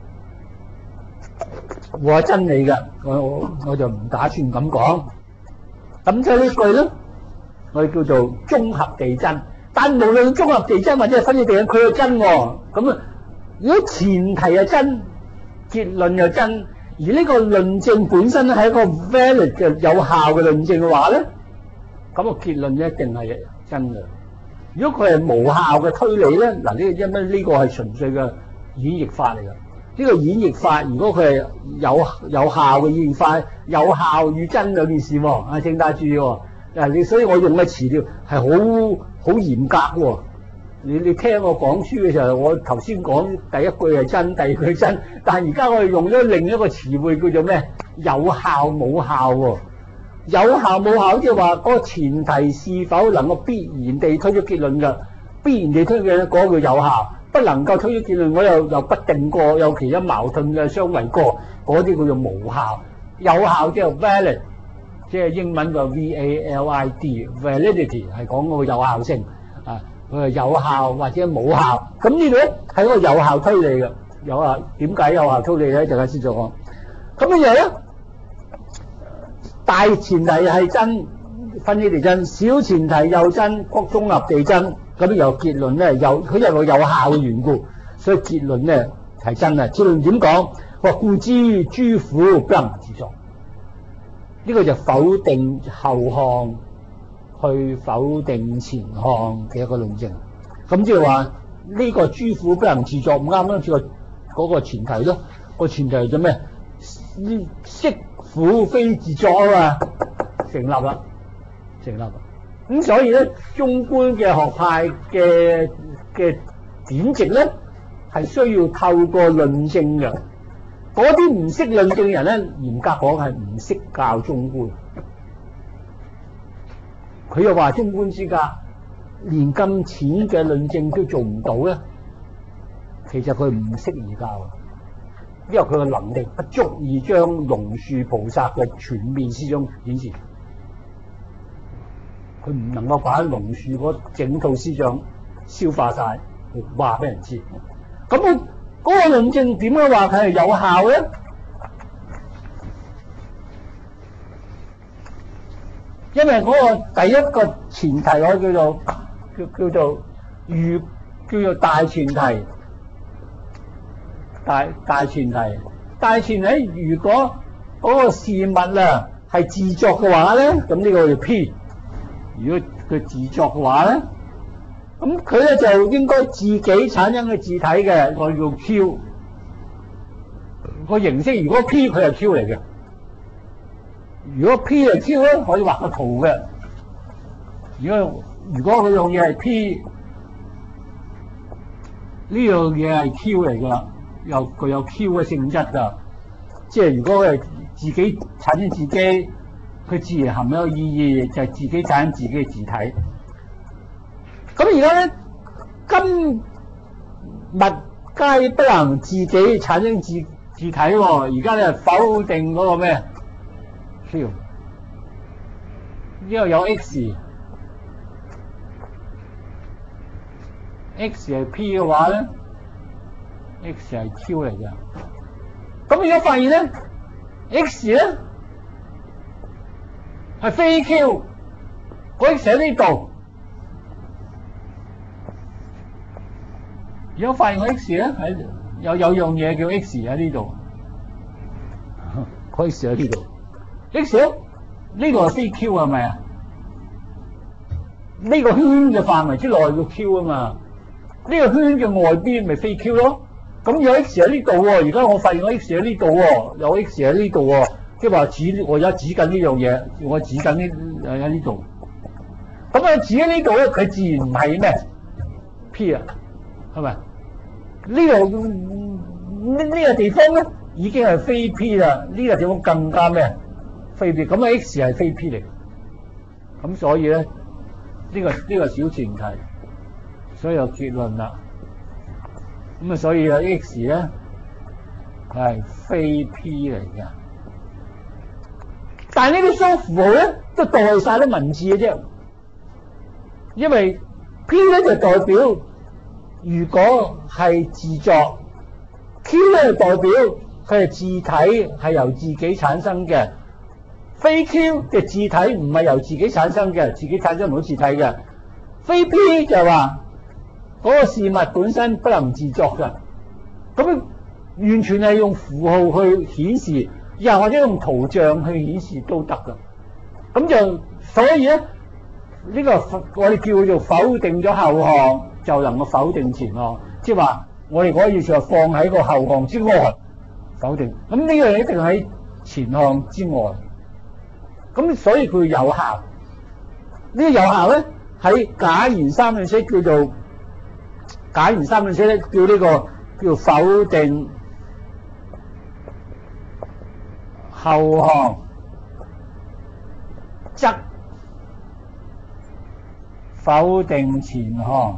獲得真理嘅。我我我就唔打算咁講。咁即係呢句咧，我哋叫做綜合地真。但無論綜合地真或者係分析地真，佢係真喎。咁啊，如果前提係真，結論又真，而呢個論證本身咧係一個 valid 嘅有效嘅論證嘅話咧，咁個結論一定係真嘅。如果佢係無效嘅推理咧，嗱呢個因為呢個係純粹嘅演繹法嚟㗎。呢個演繹法，如果佢係有有效嘅演繹法，有效與真兩件事喎，啊，請大家注意喎。嗱，你所以我用嘅詞調係好好嚴格喎。你你聽我講書嘅時候，我頭先講第一句係真，第二句真，但係而家我哋用咗另一個詞彙叫做咩？有效冇效喎。有效冇效即係話嗰個前提是否能夠必然地推出結論㗎？必然地推嘅嗰個叫有效。不能夠推出結論，我又又不定過，有其他矛盾嘅相違過，嗰啲叫做無效。有效即係 valid，即係英文個 V A L I D，validity 係講嗰個有效性啊，佢係有效或者冇效。咁呢度咧係一個有效推理嘅，有效點解有效推理咧？陣間先再講。咁樣樣咧，大前提係真，分析地真；小前提又真，綜合地真。咁有結論咧，有佢有個有效嘅緣故，所以結論咧係真嘅。結論點講？話故知諸苦不能自作，呢個就否定後項，去否定前項嘅一個論證。咁即係話呢個諸苦不能自作唔啱啦，即係嗰個前提咯。個前提係做咩？悉苦非自作啊嘛，成立啦，成立啦。咁所以咧，中觀嘅學派嘅嘅典籍咧，係需要透過論證嘅。嗰啲唔識論證嘅人咧，嚴格講係唔識教中觀。佢又話中觀之家連咁淺嘅論證都做唔到咧，其實佢唔適宜教，因為佢嘅能力不足以將龍樹菩薩嘅全面思想顯示。佢唔能夠把龍樹嗰整套思想消化晒，話俾人知。咁佢嗰個論證點樣話佢係有效咧？ 因為嗰個第一個前提我叫做叫叫做如叫做大前提，大大前提，大前提如果嗰個事物啊係自作嘅話咧，咁呢個叫 P。如果佢自作嘅話咧，咁佢咧就應該自己產生嘅字體嘅，我叫 Q。個形式如果 P 佢係 Q 嚟嘅，如果 P 係 Q 咧，可以畫個圖嘅。如果如果佢樣嘢係 P， 呢樣嘢係 Q 嚟噶，又具有 Q 嘅性質噶。即係如果佢係自己產生自己，佢自然含有意義，就係、是、自己產生自己嘅字體。咁而家咧，今物皆不能自己產生字字體喎。而家咧否定嗰個咩 Q？ 呢個有 X，X 係 P 嘅話咧 ，X 係 Q 嚟嘅。咁而家發現咧 ，X 咧係非 Q， 個 X 喺呢度。而家發現個 X 咧喺有有樣嘢叫 X 喺呢度，個 X 喺呢度。X 咧呢個係非 Q 係咪啊？呢、這個圈嘅範圍之內叫 Q 啊嘛，呢、這個圈嘅外邊咪非 Q 咯。咁有 X 喺呢度喎，而家我發現個 X 喺呢度喎，有 X 喺呢度喎，即係話指我而家指緊呢樣嘢，我指緊呢喺呢度。咁啊指喺呢度咧，佢自然唔係咩 P 啊，係咪？呢、這個呢呢、這個地方咧已經係非 P 啦，呢、這個地方更加咩非 P， 咁啊 X 係非 P 嚟，咁所以咧呢、這個呢、這個小前提，所以有結論啦。咁啊，所以啊 X 咧係非 P 嚟嘅，但係呢啲雙符號咧都代晒啲文字嘅啫，因為 P 咧就代表如果係自作 ，Q 咧就代表佢係字體係由自己產生嘅，非 Q 嘅字體唔係由自己產生嘅，自己產生唔到字體嘅，非 P 就係話。嗰個事物本身不能自作嘅，咁完全係用符號去顯示，又或者用圖像去顯示都得嘅。咁就所以咧，呢、這個我哋叫做否定咗後項，就能夠否定前項，即係話我哋可以就放喺個後項之外否定。咁呢樣一定喺前項之外，咁所以佢有效。呢、這個有效咧喺假言三論式叫做。假言三論式咧，叫呢個叫否定後項則否定前項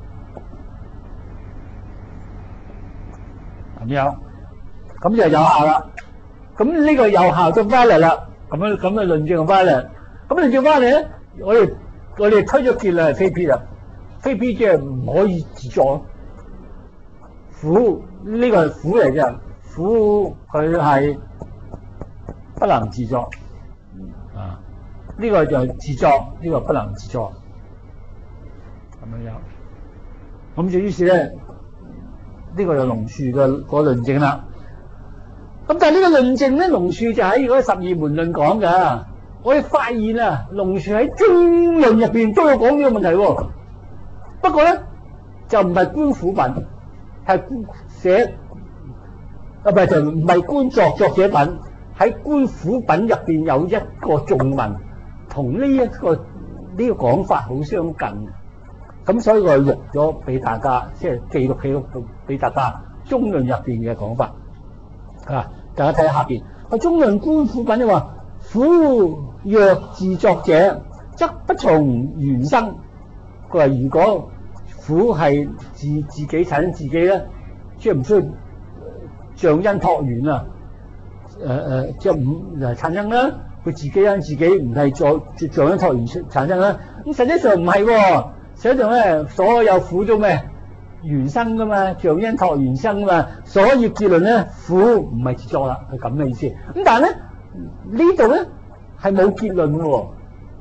咁樣，咁就有效啦。咁呢個有效就翻嚟啦。咁樣咁嘅論證翻嚟，咁論證翻嚟咧，我哋我哋推咗結論係非 P 啦。非 P 即係唔可以自作，符呢、這個係符嚟嘅，符佢係不能自作啊！呢、這個就係自作，呢、這個不能自作咁樣樣。咁就於是咧，呢、這個就龍樹嘅個論證啦。咁但係呢個論證咧，龍樹就喺嗰十二門論講㗎。我哋發現啊，龍樹喺中論入邊都有講呢個問題喎。不過咧就唔係觀苦品，係寫啊，唔係就唔係觀作作者品。喺觀苦品入邊有一個頌文，同呢一個呢、這個講法好相近。咁所以我錄咗俾大家，即係記錄記錄到俾大家中論入邊嘅講法啊！大家睇下下邊，啊中論觀苦品就話：苦若自作者，則不從緣生。佢話：如果苦係自自己產生自己咧，即係唔需要像因託緣啊，誒、呃、誒，即係唔誒產生啦。佢自己因自己唔係再像因託緣產生啦。咁實際上唔係喎，實際上咧所有苦都咩緣生噶嘛，像因託緣生噶嘛。所以結論咧，苦唔係自作啦，係咁嘅意思。咁但係咧呢度咧係冇結論嘅喎。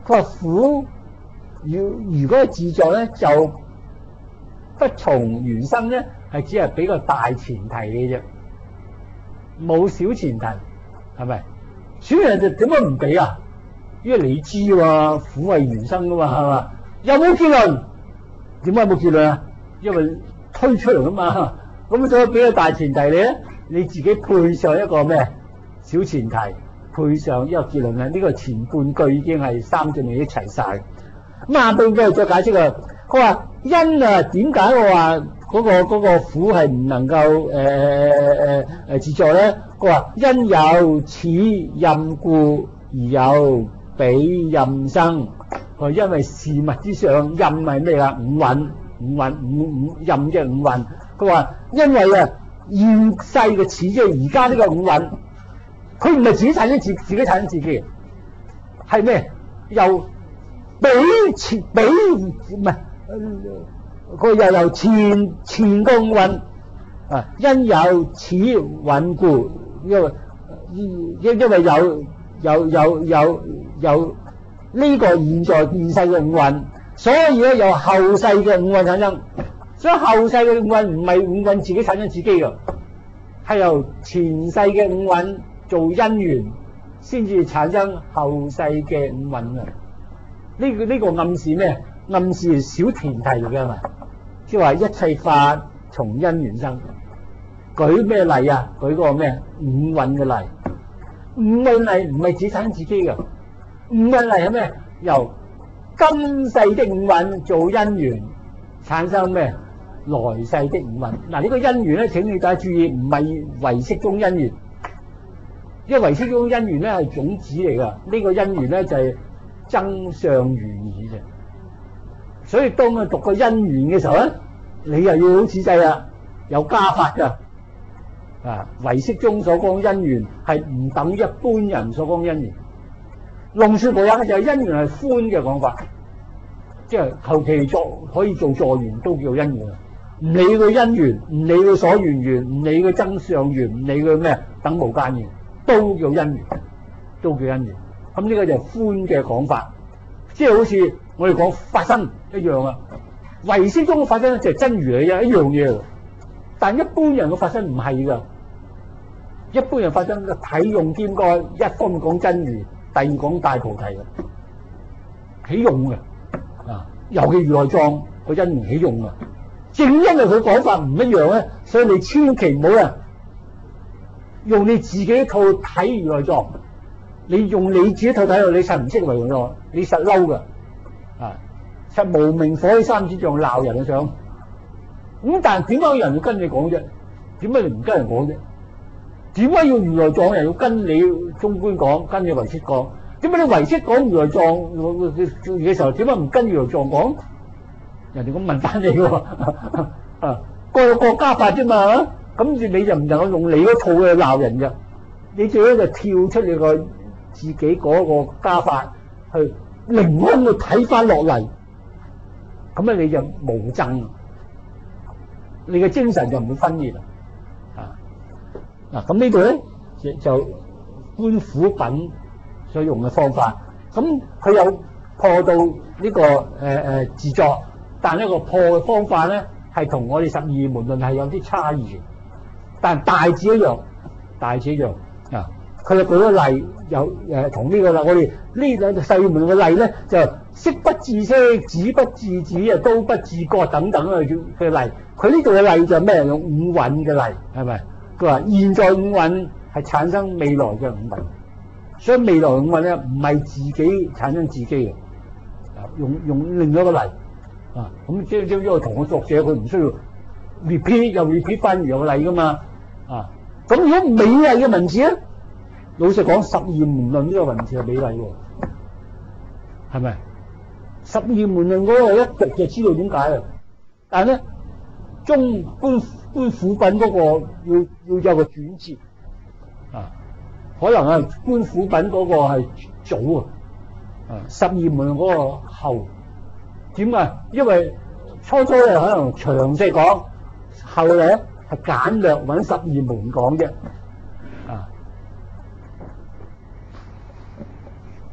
佢話苦如如果係自作咧，就不從原生咧，係只係俾個大前提嘅啫，冇小前提，係咪？小人就點解唔俾啊？因為你知喎，苦係原生噶嘛，係嘛？有冇結論？點解冇結論啊？因為推出嚟噶嘛。咁所以俾個大前提你咧，你自己配上一個咩小前提，配上一個結論咧，呢、這個前半句已經係三句未一齊晒。咁下半句再解釋啊，佢話因啊點解我話嗰、那個嗰、那個苦係唔能夠誒誒誒誒自作咧？佢話因有此任故而有彼任生。佢因為事物之上任係咩啊？五蘊，五蘊五五任嘅五蘊。佢話因為啊現世嘅此即係而家呢個五蘊，佢唔係自己產生自自己產生自己，係咩？由比前比唔係佢又由前前個五蘊啊，因有此蘊故，因為因因為有有有有有呢個現在現世嘅五蘊，所以咧由後世嘅五蘊產生。所以後世嘅五蘊唔係五蘊自己產生自己嘅，係由前世嘅五蘊做因緣，先至產生後世嘅五蘊嘅。呢、這個呢、這個暗示咩？暗示小前提嚟嘅嘛，即係話一切法從因緣生。舉咩例啊？舉個咩五蘊嘅例。五蘊例唔係自己產生自己嘅，五蘊例係咩？由今世的五蘊做因緣，產生咩？來世的五蘊。嗱，呢個因緣咧，請你大家注意，唔係唯識中因緣，因為唯識中因緣咧係種子嚟噶，呢、這個因緣咧就係增上緣義嘅。所以當佢讀個因緣嘅時候咧，你又要好仔細啦，有加法噶。啊，唯識中所講因緣係唔等一般人所講因緣。龍樹菩薩就係因緣係寬嘅講法，即係求其作可以做助緣都叫因緣。唔理佢因緣，唔理佢所緣緣，唔理佢增上緣，唔理佢咩等無間緣，都叫因緣，都叫因緣。咁呢個就係寬嘅講法，即係好似我哋講發生一樣啊。唯識中嘅發生就係真如嚟嘅一樣嘢，但一般人嘅發生唔係噶。一般人發生嘅體用兼該，一方面講真如，第二講大菩提嘅起用嘅啊，尤其如來藏個因緣起用啊。正因為佢講法唔一樣咧，所以你千祈唔好啊，用你自己一套睇如來藏，你用你自己一套睇，你實唔識為如來藏，你實嬲噶啊！實無明火起三千丈鬧人嘅相，咁但係點解有人要跟你講啫？點解你唔跟人講啫？點解要如來藏人要跟你中觀講，跟你唯識講？點解你唯識講如來藏嘅時候，點解唔跟如來藏講？人哋咁問翻你喎，啊，個個加法啫嘛，咁住你就唔能夠用你嗰套去鬧人嘅，你最好就跳出你個自己嗰個加法去靈空去睇翻落嚟，咁啊你就無爭，你嘅精神就唔會分裂啊。嗱，咁呢度咧就觀苦品所用嘅方法，咁佢有破到呢、這個誒誒、呃、自作。但一個破嘅方法咧，係同我哋十二門論係有啲差異嘅，但大致一樣，大致一樣啊。佢就舉個例，有誒同呢個啦。我哋呢兩十二門論嘅例咧，就色不自色、止不自止啊、刀不自割等等啊嘅例。佢呢度嘅例就係咩？用五蘊嘅例，係咪？佢話現在五蘊係產生未來嘅五蘊，所以未來五蘊咧唔係自己產生自己嘅，啊，用用另一個例。啊，咁即即因為同個作者佢唔需要 repeat 又 repeat 翻原有例噶嘛，啊，咁如果美麗嘅文字咧，老實講十二門論呢個文字係美麗喎，係咪？十二門論嗰個一讀就知道點解啊，但係咧中觀觀苦品嗰個要要有個轉折，啊，可能係觀苦品嗰個係早啊，啊，十二門論嗰個後。點解？因為初初咧可能詳細講，後嚟咧係簡略揾十二門講啫。啊，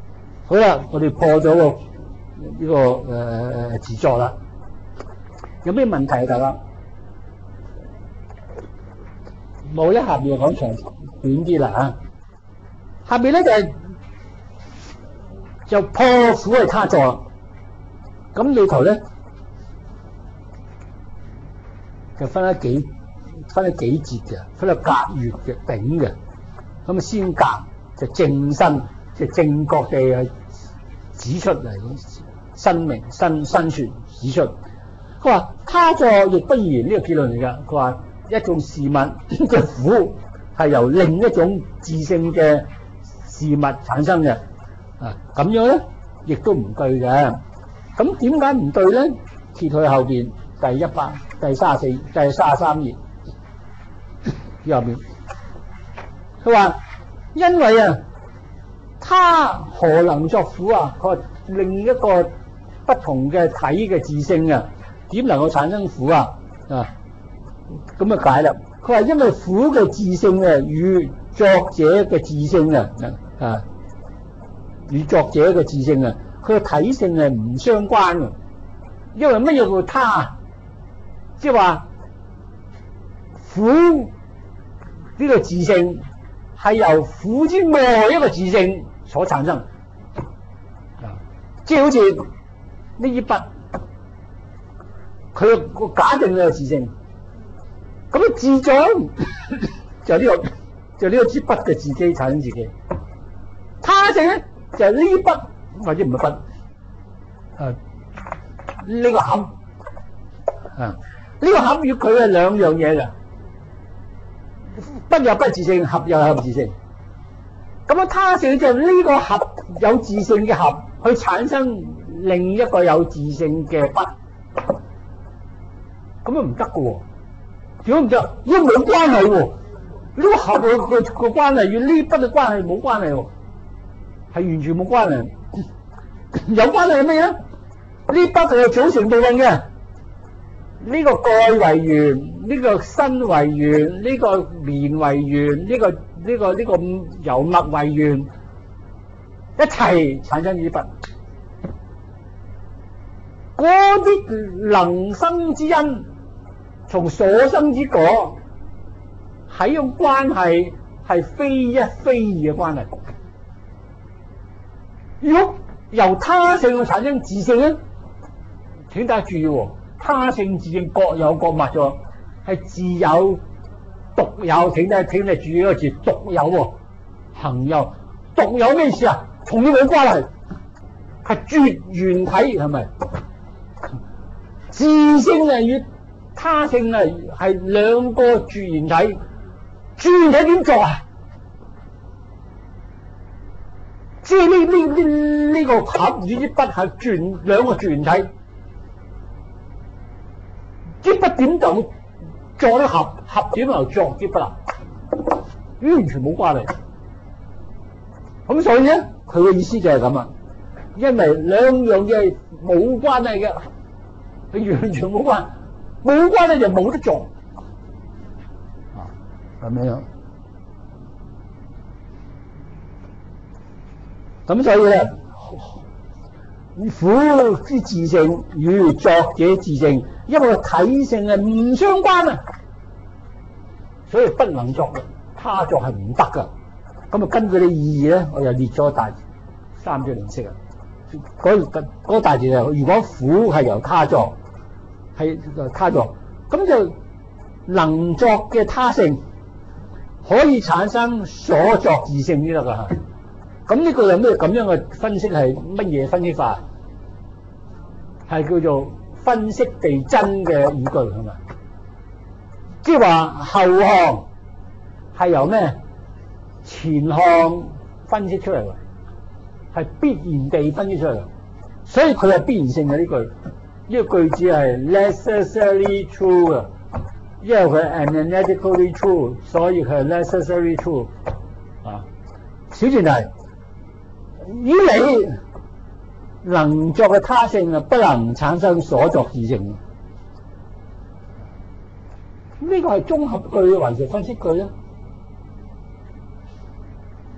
好啦，我哋破咗個呢、這個誒、呃、自作啦。有咩問題啊？大家冇咧，下邊講長短啲啦嚇。下邊咧就係、是、就破苦係他作，咁裏頭咧就分咗幾分咗幾節嘅，分咗甲乙嘅丙嘅。咁啊先甲就正身，即係正確地指出嚟，申明申申說指出。佢話他作亦不然呢個結論嚟㗎。佢話一種事物嘅苦係由另一種自性嘅事物產生嘅，啊咁樣咧亦都唔對嘅。咁點解唔對咧？揭去後邊第一百第三十四第三十三頁後邊，佢話因為啊，他何能作苦啊？佢話另一個不同嘅體嘅自性啊，點能夠產生苦啊？啊咁啊解啦。佢話因為苦嘅自性啊，與作者嘅自性啊啊，與作者嘅自性啊，佢嘅體性係唔相關嘅。因為乜嘢叫他？即係話苦呢個自性係由苦之外一個自性所產生。啊，即係好似呢支筆，佢個假定嘅自性，咁啊自作就呢、這個就呢個支筆嘅自己產生自己。他性咧就係呢支筆或者唔係筆，啊呢、這個盒啊呢、這個盒與佢係兩樣嘢嘅，筆有筆自性，盒有盒自性。咁啊他性就係呢個盒有自性嘅盒去產生另一個有自性嘅筆，咁啊唔得嘅喎。點解唔得？因為冇關係喎。呢、這個盒嘅個個關係與呢筆嘅關係冇關係喎，係完全冇關係。有關係係咩咧？呢筆係組成部分嘅，呢、這個蓋為圓，呢、這個身為圓，呢、這個棉為圓，呢、這個呢、這個呢、這個油墨為圓，一齊產生呢筆。嗰啲能生之因，從所生之果，係一種關係，係非一非二嘅關係。如果由他性去產生自性咧，請大家注意喎，他性自性各有各物咗，係自有獨有。請大家請你注意一個字，獨有喎，恒有。獨有咩意思啊？同你冇關係，係絕緣體，係咪？自性啊與他性啊係兩個絕緣體，絕緣體點作啊？即係呢呢呢呢個盒與支筆係絕兩個絕緣體，支筆點就作啲盒，盒點又作支筆啊？完全冇關係。咁所以咧，佢嘅意思就係咁啊，因為兩樣嘢冇關係嘅，佢完全冇關，冇關係就冇得作啊，咁樣。咁所以咧，苦之自性與作者自性，因為體性係唔相關啊，所以不能作嘅，他作係唔得噶。咁啊，根據你意義咧，我又列咗大三隻零色啊。嗰、那個那個大字就，如果苦係由他作，係他作，咁就能作嘅他性可以產生所作自性先得噶。咁呢個有咩咁樣嘅分析係乜嘢分析法？係叫做分析地真嘅語句係咪？即係話後項係由咩前項分析出嚟嘅，係必然地分析出嚟嘅，所以佢係必然性嘅呢句。呢、這個句子係 necessarily true 嘅，因為佢係 analytically true，所以佢係 necessarily true 啊。小前提。以你能作嘅他性啊，不能產生所作自性。呢個係綜合句還是分析句咧？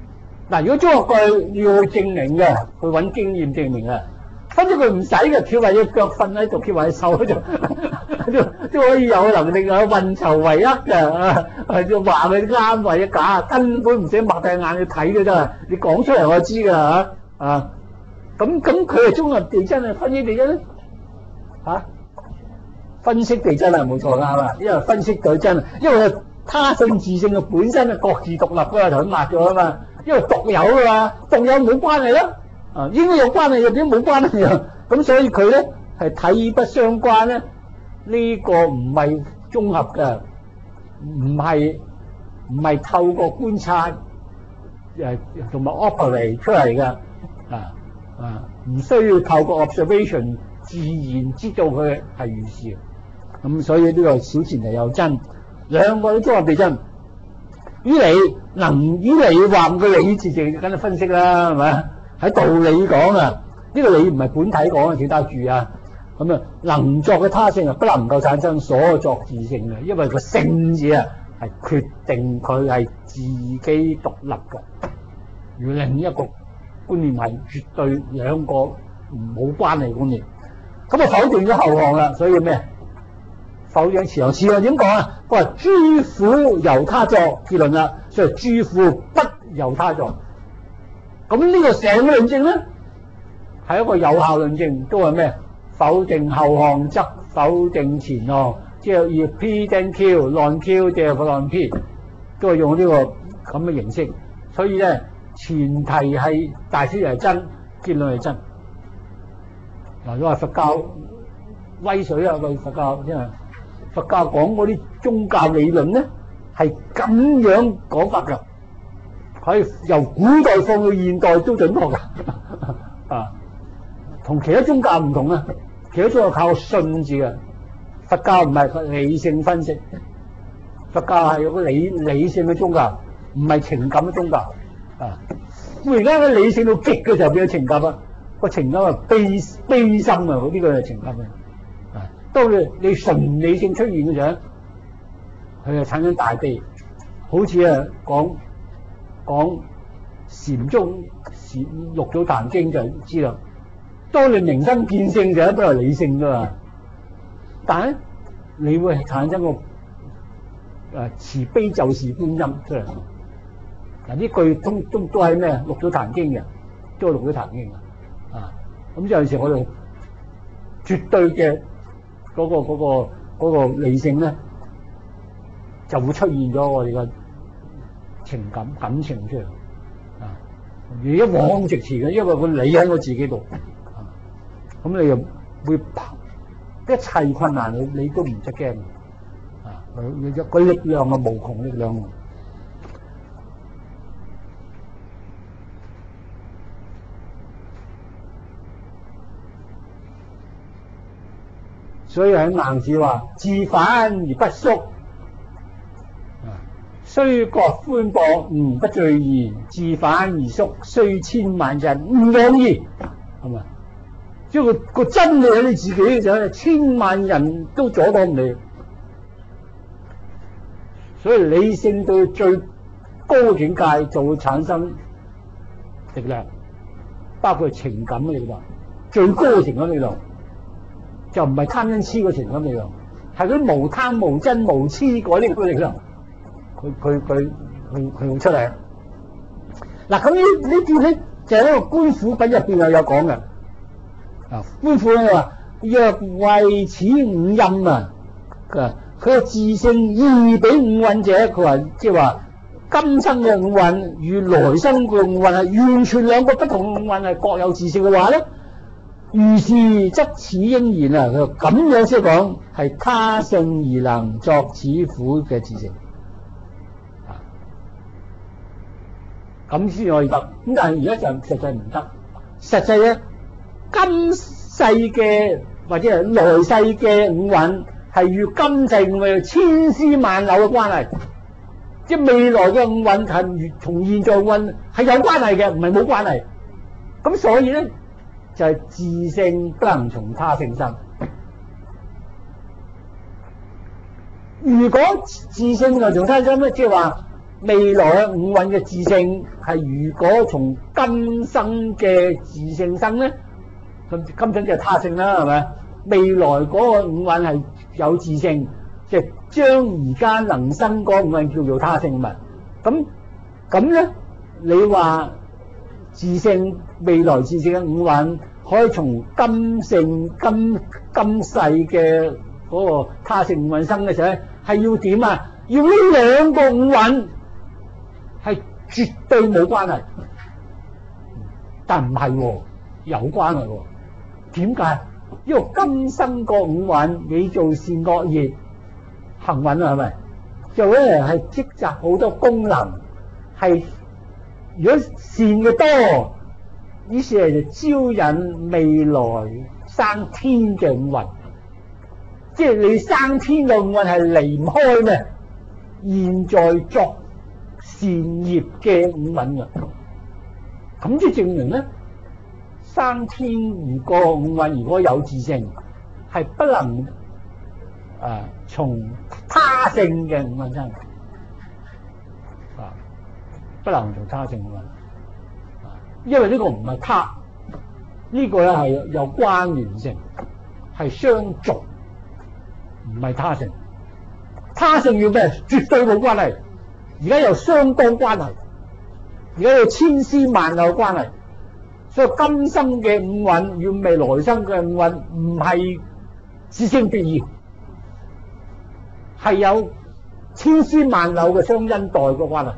嗱，如果中學佢要證明嘅，去揾經驗證明嘅，分咗佢唔使嘅，跳埋隻腳瞓喺度，跳埋隻手喺度，都都可以有能力啊，運籌帷幄嘅啊，就話佢啱或者假，根本唔使擘大眼去睇嘅啫，你講出嚟我知㗎嚇啊！咁咁佢係綜合地質啊，分析地質咧嚇，分析地質係冇錯㗎嘛，因為分析地質，因為他性自性嘅本身係各自獨立㗎嘛，頭先抹咗啊嘛。因為獨有㗎嘛，獨有冇關係啦，啊應該有關係，有啲冇關係啊，咁所以佢咧係體不相關咧，呢、這個唔係綜合嘅，唔係唔係透過觀察誒同埋 operate 出嚟嘅，啊啊唔需要透過 observation 自然知道佢係如是，咁所以呢個小前提有真，兩個都綜合地真。於理能於理話個理字就梗係分析啦，係咪？喺道理講啊，呢、這個理唔係本體講啊，請大家注意啊。咁啊，能作嘅他性啊，不能夠產生所作自性嘅，因為個性字啊係決定佢係自己獨立嘅。而另一個觀念係絕對兩個冇關係觀念，咁啊否定咗後項啦。所以咩？否定前項，前項點講啊？佢話諸苦由他作，結論啦，所以諸苦不由他作。咁呢個成個論證咧，係一個有效論證，都係咩？否定後項則否定前項，即係以 P 等 Q、non Q 定係 non P， 都係用呢個咁嘅形式。所以咧，前提係大師係真，結論係真。嗱，都話佛教威水啊，個佛教因為。佛教講嗰啲宗教理論咧，係咁樣講法㗎，可以由古代放到現代都準確㗎，啊，同其他宗教唔同啊，其他宗教靠信字嘅，佛教唔係理性分析，佛教係有個理理性嘅宗教，唔係情感嘅宗教，啊，咁而家嘅理性到極嘅時候變咗情感啊，個情感啊悲悲心啊，嗰啲個係情感啊。當你你純理性出現嘅時候，佢就產生大悲，好似啊講講禪宗禪六祖壇經就知啦。當你明心見性就都係理性㗎嘛，但係你會產生個誒、呃、慈悲就是觀音出嚟。嗱呢句都都都係咩？六祖壇經嘅，都係六祖壇經嘅啊。咁有陣時我哋絕對嘅。嗰、那個嗰、那個那個理性咧，就會出現咗我哋嘅情感感情出嚟啊！而一往直前嘅，因為個理喺我自己度啊，咁你又會一切困難你你都唔使驚啊！佢個力量啊，無窮力量。所以喺孟子話：自反而不縮，雖覺寬博而不贅言；自反而縮，雖千萬人唔往矣。係咪？即係個個真理喺你自己嘅時候，千萬人都阻擋唔你。所以理性到最高嘅境界就會產生力量，包括情感嘅力量，最高嘅情感力量。就唔係貪嗔痴個情感力量，係嗰啲無貪無嗔無痴嗰啲力量，佢佢佢佢佢會出嚟。嗱咁呢呢段咧就喺個觀苦品入邊又有講嘅。啊，觀苦咧話若為此五蘊啊，佢話佢個自性異比五蘊者，佢話即係話今生嘅五蘊與來生嘅五蘊係完全兩個不同五蘊，係各有自性嘅話咧。如是則此應然啊！佢咁樣先講係他性而能作此苦嘅自性啊，咁先可以得。咁但係而家就實際唔得。實際咧，今世嘅或者係來世嘅五蘊係與今世五蘊有千絲萬縷嘅關係，即係未來嘅五蘊係同現在五蘊係有關係嘅，唔係冇關係。咁所以咧。就係自性不能從他性生。如果自性能從他性生咧，即係話未來五蘊嘅自性係如果從今生嘅自性生咧，咁今生就係他性啦，係咪？未來嗰個五蘊係有自性，即係將而家能生嗰五蘊叫做他性嘛。咁咁咧，你話自性未來自性嘅五蘊可以從今性今今世嘅嗰個他性五蘊生嘅時候咧，係要點啊？要呢兩個五蘊係絕對冇關係，但唔係喎，有關係喎。點解？因為今生個五蘊，你做善惡業行運啊，係咪？就咧係積集好多功能，係如果善嘅多，於是係就招引未來生天嘅五蘊。即係你生天嘅五蘊係離唔開咩？現在作善業嘅五蘊嘅，咁即係證明咧，生天如果五蘊如果有自性，係不能誒、呃、從他性嘅五蘊生，啊，不能從他性五蘊，啊，因為呢個唔係他，呢個咧係有關聯性，係相續，唔係他性。他性要咩？絕對冇關係。而家有相當關係，而家有千絲萬縷關係。所以今生嘅五蘊與未來生嘅五蘊唔係自性別異，係有千絲萬縷嘅相因代嘅關係。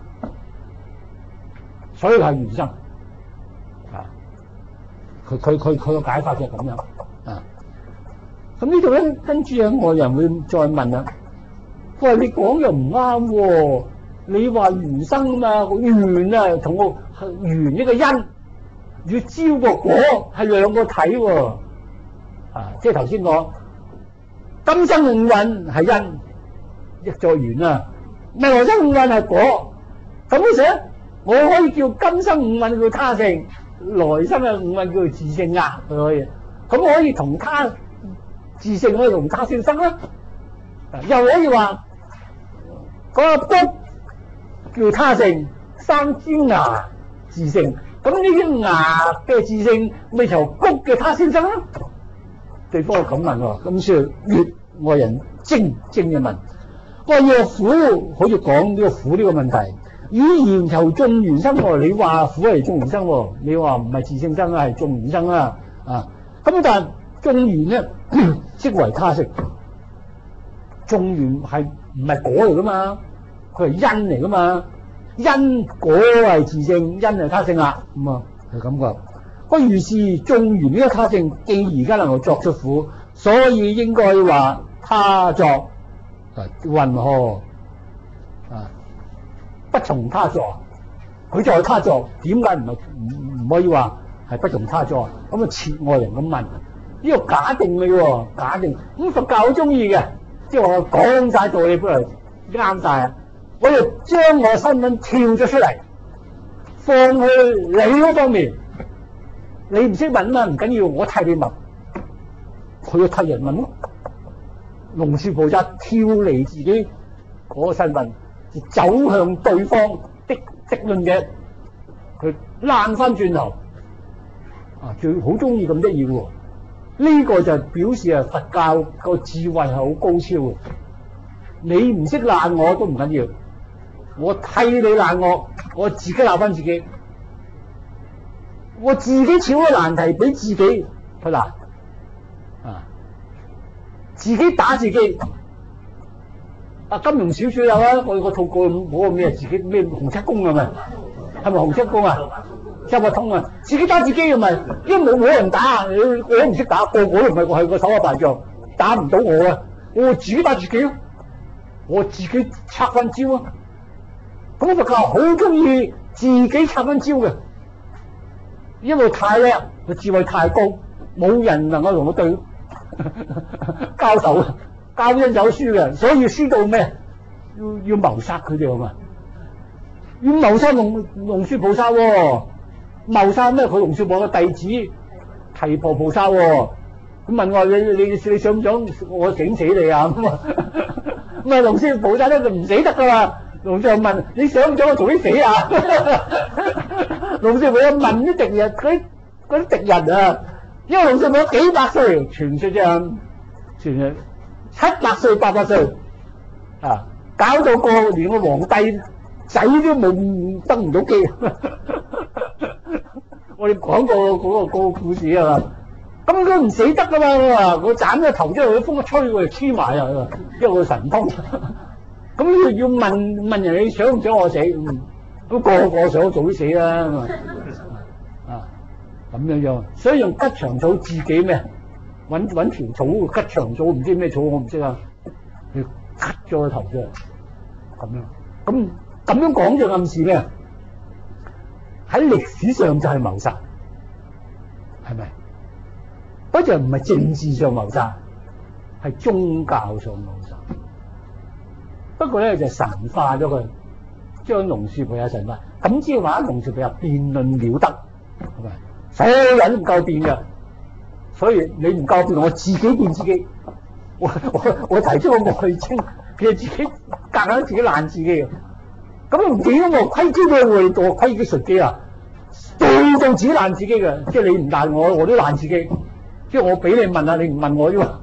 所以係緣生啊！佢佢佢佢嘅解法就係咁樣啊。咁呢度咧，跟住咧，我人會再問啦。喂，你講又唔啱喎！你話緣生啊嘛，緣啊同個緣呢個因與招個果係兩個體喎，啊！即係頭先講今生五蘊係因，亦在緣啊；未來生五蘊係果。咁嗰時我可以叫今生五蘊叫他性，來生嘅五蘊叫做自性啊，佢可以。咁可以同他自性可以同他性生啦，又可以話。嗰個谷叫他性，生枝芽自性，咁呢啲芽嘅自性咪由谷嘅他性生啦。對方咁問喎，咁所以越愛人精精嘅問，我話要苦，好似講呢個苦呢個問題，語言由眾緣生喎，你話苦係眾緣生喎，你話唔係自性生啊，係眾緣生啦，啊，咁但係眾緣咧即為他性，眾緣係唔係果嚟噶嘛？佢係因嚟噶嘛？因果係自性，因係他性啦。咁啊係咁噶。不如是眾緣呢個他性，既而家能夠作出苦，所以應該話他作啊，云何啊？不從他作，佢就係他作，點解唔係唔唔可以話係不從他作？咁啊，切外人咁問，呢個假定嘅喎，假定咁佛教好中意嘅，即係我講晒道理出嚟啱晒啊！我就將我身份跳咗出嚟，放去你嗰方面。你唔識問嘛，唔緊要，我替你問。佢要替人問咯。龍樹菩薩跳離自己嗰個身份，走向對方的直論嘅，佢爛翻轉頭。啊，最好中意咁得意喎！呢、這個就表示啊，佛教個智慧係好高超嘅。你唔識爛我都唔緊要。我替你爛我，我自己鬧翻自己，我自己挑個難題俾自己去難啊，自己打自己。啊，金庸小說有啊，我我套過嗰個咩自己咩洪七公係咪？係咪洪七公啊？周伯通啊，自己打自己係咪？因為冇冇人打，我都唔識打，個個都唔係我係個手下敗將，打唔到我啊！我自己打自己咯，我自己拆翻招啊！咁佛教好中意自己拆翻招嘅，因為太叻，佢智慧太高，冇人能夠同佢對交手，交恩有輸嘅，所以輸到咩？要要謀殺佢哋啊嘛，要謀殺龍龍樹菩薩喎、哦，謀殺咩？佢龍樹菩薩嘅弟子提婆菩薩喎、哦，咁問我你你你想唔想我整死你啊？咁啊，咁啊龍樹菩薩咧就唔死得噶嘛。 龍少問：你想唔想我早啲死啊？龍少為咗問啲敵人，嗰啲嗰啲敵人啊，因為龍少有幾百歲，傳說啫，傳說七百歲、八百歲啊，搞到個連個皇帝仔都冇登唔到基。我哋講過嗰個嗰個故事啊嘛，咁佢唔死得噶嘛，佢斬咗頭之後，佢風一吹佢就黐埋啊，因為佢神通。咁要要問問人你想唔想我死？嗯，都個個想早啲死啦。啊，咁樣樣，所以用吉祥草自己咩？揾揾條草，吉祥草唔知咩草，我唔識啊。要 cut 咗個頭出嚟，咁樣。咁咁樣講就暗示咩？喺歷史上就係謀殺，係咪？嗰就唔係政治上謀殺，係宗教上謀殺。不過咧就神化咗佢，將龍樹培啊神化。咁即係話龍樹培啊辯論了得，係咪？所有人都唔夠辯嘅，所以你唔夠辯，我自己辯自己。我我我提出個外稱，佢自己夾硬自己爛自己嘅。咁唔掂喎，規矩嘅會度規矩術機啊，做到自己爛自己嘅，即係你唔爛我，我都爛自己。即係我俾你問下，你唔問我啫嘛。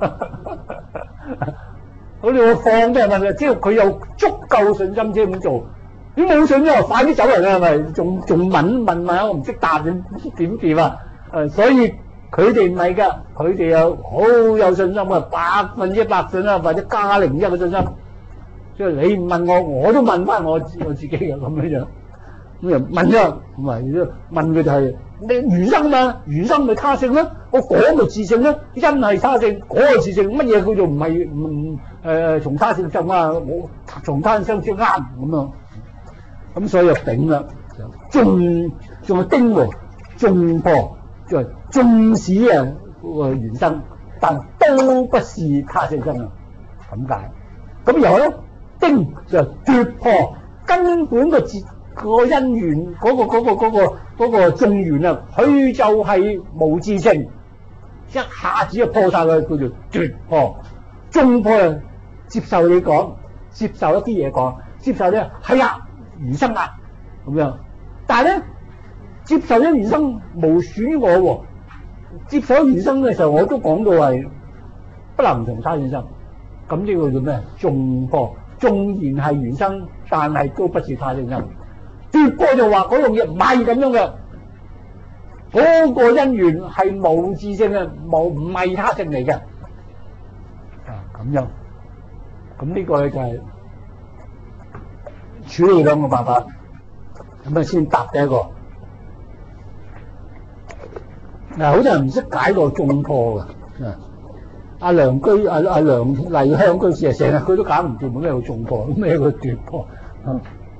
好似我放俾人問嘅，只要佢有足夠信心先咁做。你冇信心，快啲走人啦，係咪？仲仲問問下，我唔識答點點掂啊？誒，所以佢哋唔係㗎，佢哋有好有信心啊，百分之百信心，或者加零一嘅信心。即係你唔問我，我都問翻我我自己嘅咁樣樣。咁又問咗，唔係問佢就係你原生嘛？原生咪他性啦，我講咪自性啦，因係他性，嗰個自性，乜嘢叫做唔係唔誒從他性生啊？我從他性先啱咁樣。咁所以就頂啦，仲仲係丁喎，仲破就係縱使啊個原生，但都不是他性生啊，咁解。咁然後咧，丁就奪破根本個自個因緣嗰個嗰個嗰個嗰個眾緣啊，佢就係無自性，一下子就破晒佢，叫做奪破。中破啊，接受你講，接受一啲嘢講，接受咧係啊原生啊咁樣。但係咧，接受咗原生無損我喎，接受原生嘅時候我都講到係不能從他性生。咁呢個叫咩？中破，縱然係原生，但係都不是他性生。奪破就話嗰樣嘢唔係咁樣嘅，嗰、那個因緣係無自性嘅，冇唔係他性嚟嘅。啊，咁樣，咁呢個咧就係處理兩個辦法。咁啊，先答第一個。嗱，好多人唔識解個中破嘅。啊，阿梁居、阿阿梁麗香居士啊，成日佢都搞唔掂，咩叫中破，咩叫奪破。啊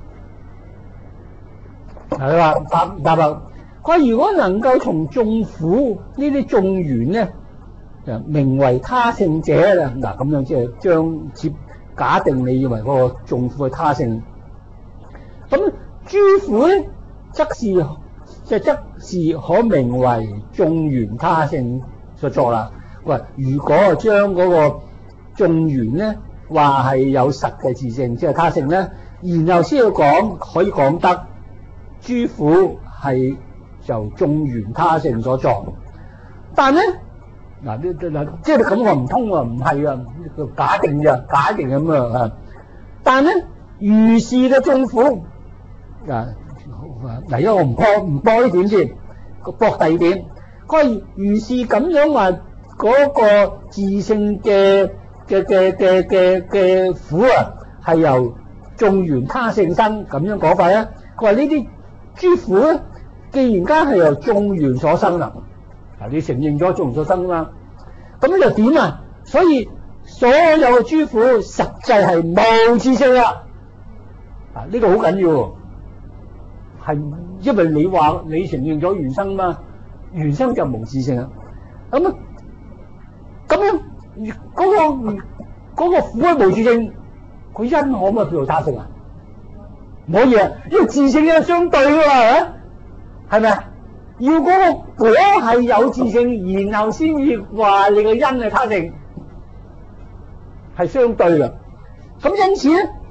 係話答答啊！佢如果能夠從眾苦呢啲眾緣咧，就名為他性者啦。嗱，咁樣即係將接假定你以為嗰個眾苦係他性。咁諸苦咧，則是即則是可名為眾緣他性所作啦。喂，如果將嗰個眾緣咧話係有實嘅自性，即係他性咧，然後先要講可以講得。諸苦係由眾緣他性所作，但咧嗱呢嗱即係咁我唔通喎，唔係啊，假定啫，假定咁啊。但咧如是嘅眾苦嗱嗱，因為我唔破唔破呢點先，駁第二點。佢如是咁樣話嗰個自性嘅嘅嘅嘅嘅嘅苦啊，係由眾緣他性生咁樣講法咧。佢話呢啲。諸苦咧，既然間係由眾緣所生啦，嗱你承認咗眾緣所生啊嘛，咁又點啊？所以所有嘅諸苦實際係無自性啦，啊呢個好緊要，係因為你話你承認咗原生嘛，原生就無自性啦，咁啊咁樣嗰個嗰個苦係無自性，佢因可唔可以叫做他性啊？唔可以啊，因為自性係相對㗎嘛，係咪？係咪啊？要嗰個果係有自性，然後先至話你個因係他性，係相對㗎。咁因此咧，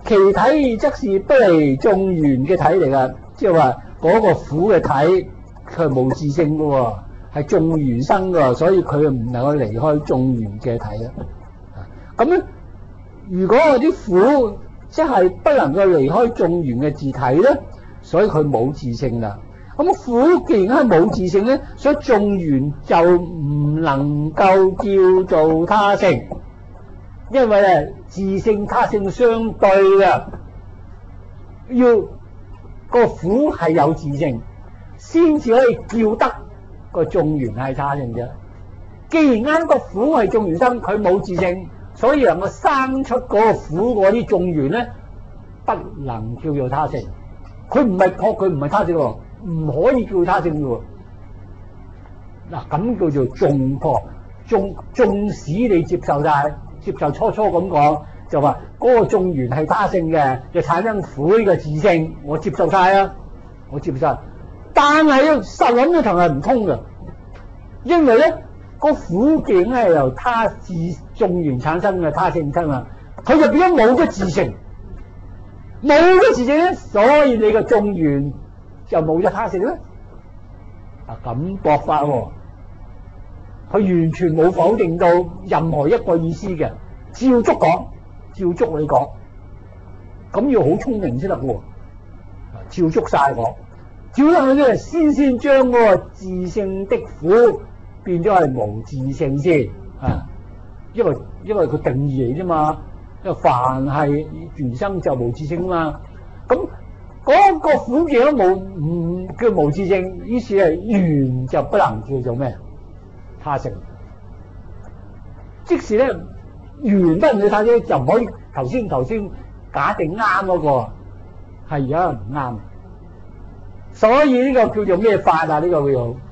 其體則是不離眾緣嘅體嚟㗎，即係話嗰個苦嘅體佢係無自性嘅喎，係眾緣生嘅，所以佢唔能夠離開眾緣嘅體啊。咁咧，如果嗰啲苦即係不能夠離開眾緣嘅自體咧，所以佢冇自性啦。咁苦既然係冇自性咧，所以眾緣就唔能夠叫做他性，因為咧自性他性相對嘅，要個苦係有自性，先至可以叫得個眾緣係他性啫。既然啱個苦係眾緣生，佢冇自性，所以能夠生出嗰個苦嗰啲眾緣咧，不能叫做他性。佢唔係確，佢唔係他性喎。唔可以叫他性嘅喎，嗱咁叫做眾破，縱縱使你接受晒，接受初初咁講，就話嗰個眾緣係他性嘅，就產生苦嘅自性，我接受晒啊，我接受晒，但係實諗呢層係唔通嘅，因為咧個苦境係由他自眾緣產生嘅他性生啊，佢就變咗冇咗自性，冇咗自性咧，所以你嘅眾緣就冇咗他性咧，啊咁駁法喎，佢完全冇否定到任何一個意思嘅，照足講，照足你講，咁要好聰明先得喎，照足晒講，照得佢咧先先將嗰個自性的苦變咗係無自性先，啊，因為因為佢定義嚟啫嘛，因為凡係緣生就無自性啊嘛，咁。嗰個苦境都冇唔叫無自性，於是係緣就不能叫做咩他性。即使咧緣不能叫他性，就唔可以頭先頭先假定啱嗰個係而家唔啱。所以呢個叫做咩法啊？呢、這個叫做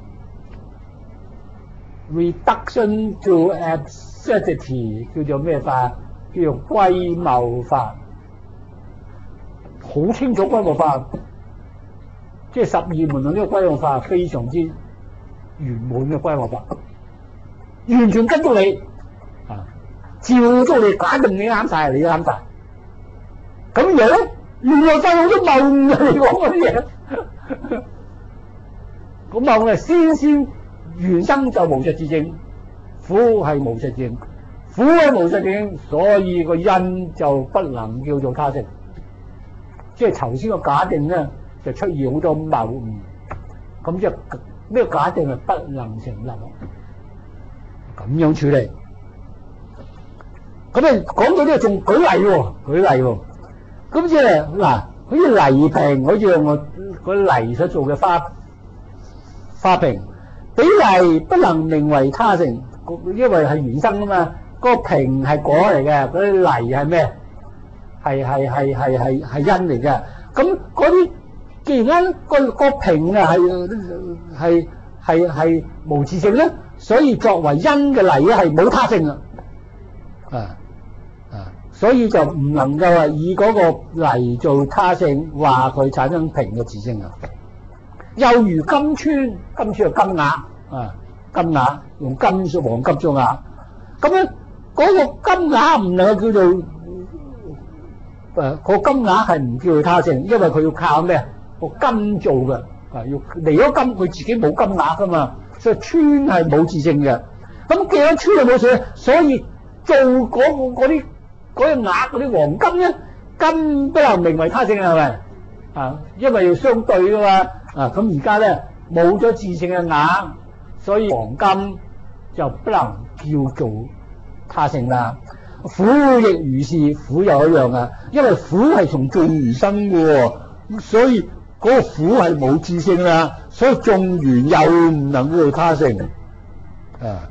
reduction to absurdity， 叫做咩法？叫做歸謬法。好清楚歸謬法，即係十二門論呢個歸謬法非常之圓滿嘅歸謬法，完全跟足你啊，照足你，假定你啱晒，你都啱晒。咁樣咧，原來發好多謬嘅你講嗰啲嘢，咁謬嘅先先緣生就無實自性，苦係無實自性，苦係無實自性，所以個因就不能叫做他性。即係頭先個假定咧，就出現好多謬誤，咁即係呢個假定係不能成立，咁樣處理。咁你講到呢個仲舉例喎，舉例喎，咁即係嗱，好似泥瓶，好似我嗰泥所做嘅花花瓶，比泥不能名為他性，因為係緣生啊嘛，嗰個瓶係果嚟嘅，嗰啲泥係咩？係係係係係係因嚟嘅，咁嗰啲既然間個個瓶啊係係係係無自性咧，所以作為因嘅泥咧係冇他性啊，啊啊，所以就唔能夠話以嗰個泥做他性，話佢產生瓶嘅自性啊。又如金川，金川係金額啊，金額用金屬黃金做額，咁咧嗰個金額唔能夠叫做。誒、呃那個金額係唔叫佢他性，因為佢要靠咩？個金做嘅，啊要離咗金，佢自己冇金額噶嘛，所以川係冇自性嘅。咁既然川係冇水，所以做嗰、那個嗰啲嗰隻額嗰啲黃金咧，金不能名為他性係咪？啊，因為要相對噶嘛。啊，咁而家咧冇咗自性嘅額，所以黃金就不能叫做他性啦。苦亦如是，苦又一樣啊，因為苦係從眾緣生嘅，所以嗰個苦係冇自性啦，所以眾緣又唔能叫做他性啊，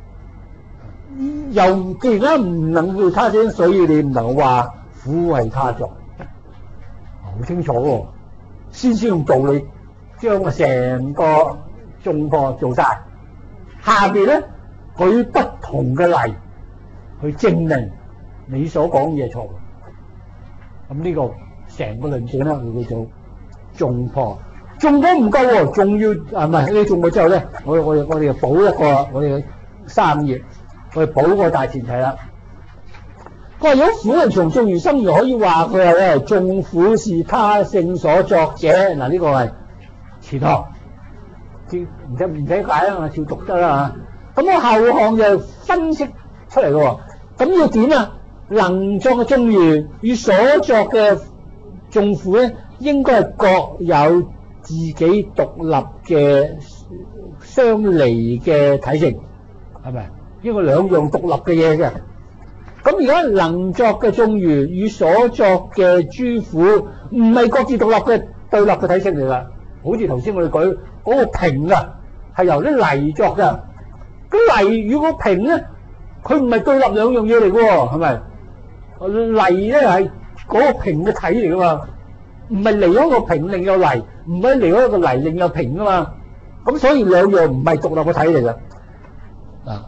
又既然間唔能叫做他性，所以你唔能話苦係他作，好清楚喎，先先用道理將成個眾破做晒，下邊咧舉不同嘅例。去證明你所講嘢錯，咁呢個成個論點咧，佢叫做眾破。眾破唔夠喎，仲要啊唔係你眾破之後咧，我我我哋補一個我哋三頁，我哋補個大前提啦。 佢話有苦人從眾緣生，可以話佢係咧眾苦是他性所作者。嗱，呢個係前項，唔使唔使解啦，照讀得啦嚇。咁我後項就分析出嚟嘅喎。咁要點啊？能作嘅眾緣與所作嘅眾苦咧，應該係各有自己獨立嘅相離嘅體性，係咪？應該兩樣獨立嘅嘢嘅。咁而家能作嘅眾緣與所作嘅諸苦，唔係各自獨立嘅對立嘅體性嚟㗎。好似頭先我哋舉嗰個瓶啊，係由啲泥作㗎。咁泥與個瓶咧，佢唔係對立兩樣嘢嚟㗎喎，係咪？泥咧係嗰個瓶嘅體嚟㗎嘛，唔係離開個瓶另有泥，唔係離開個泥另有瓶㗎嘛。咁所以兩樣唔係獨立嘅體嚟㗎。啊！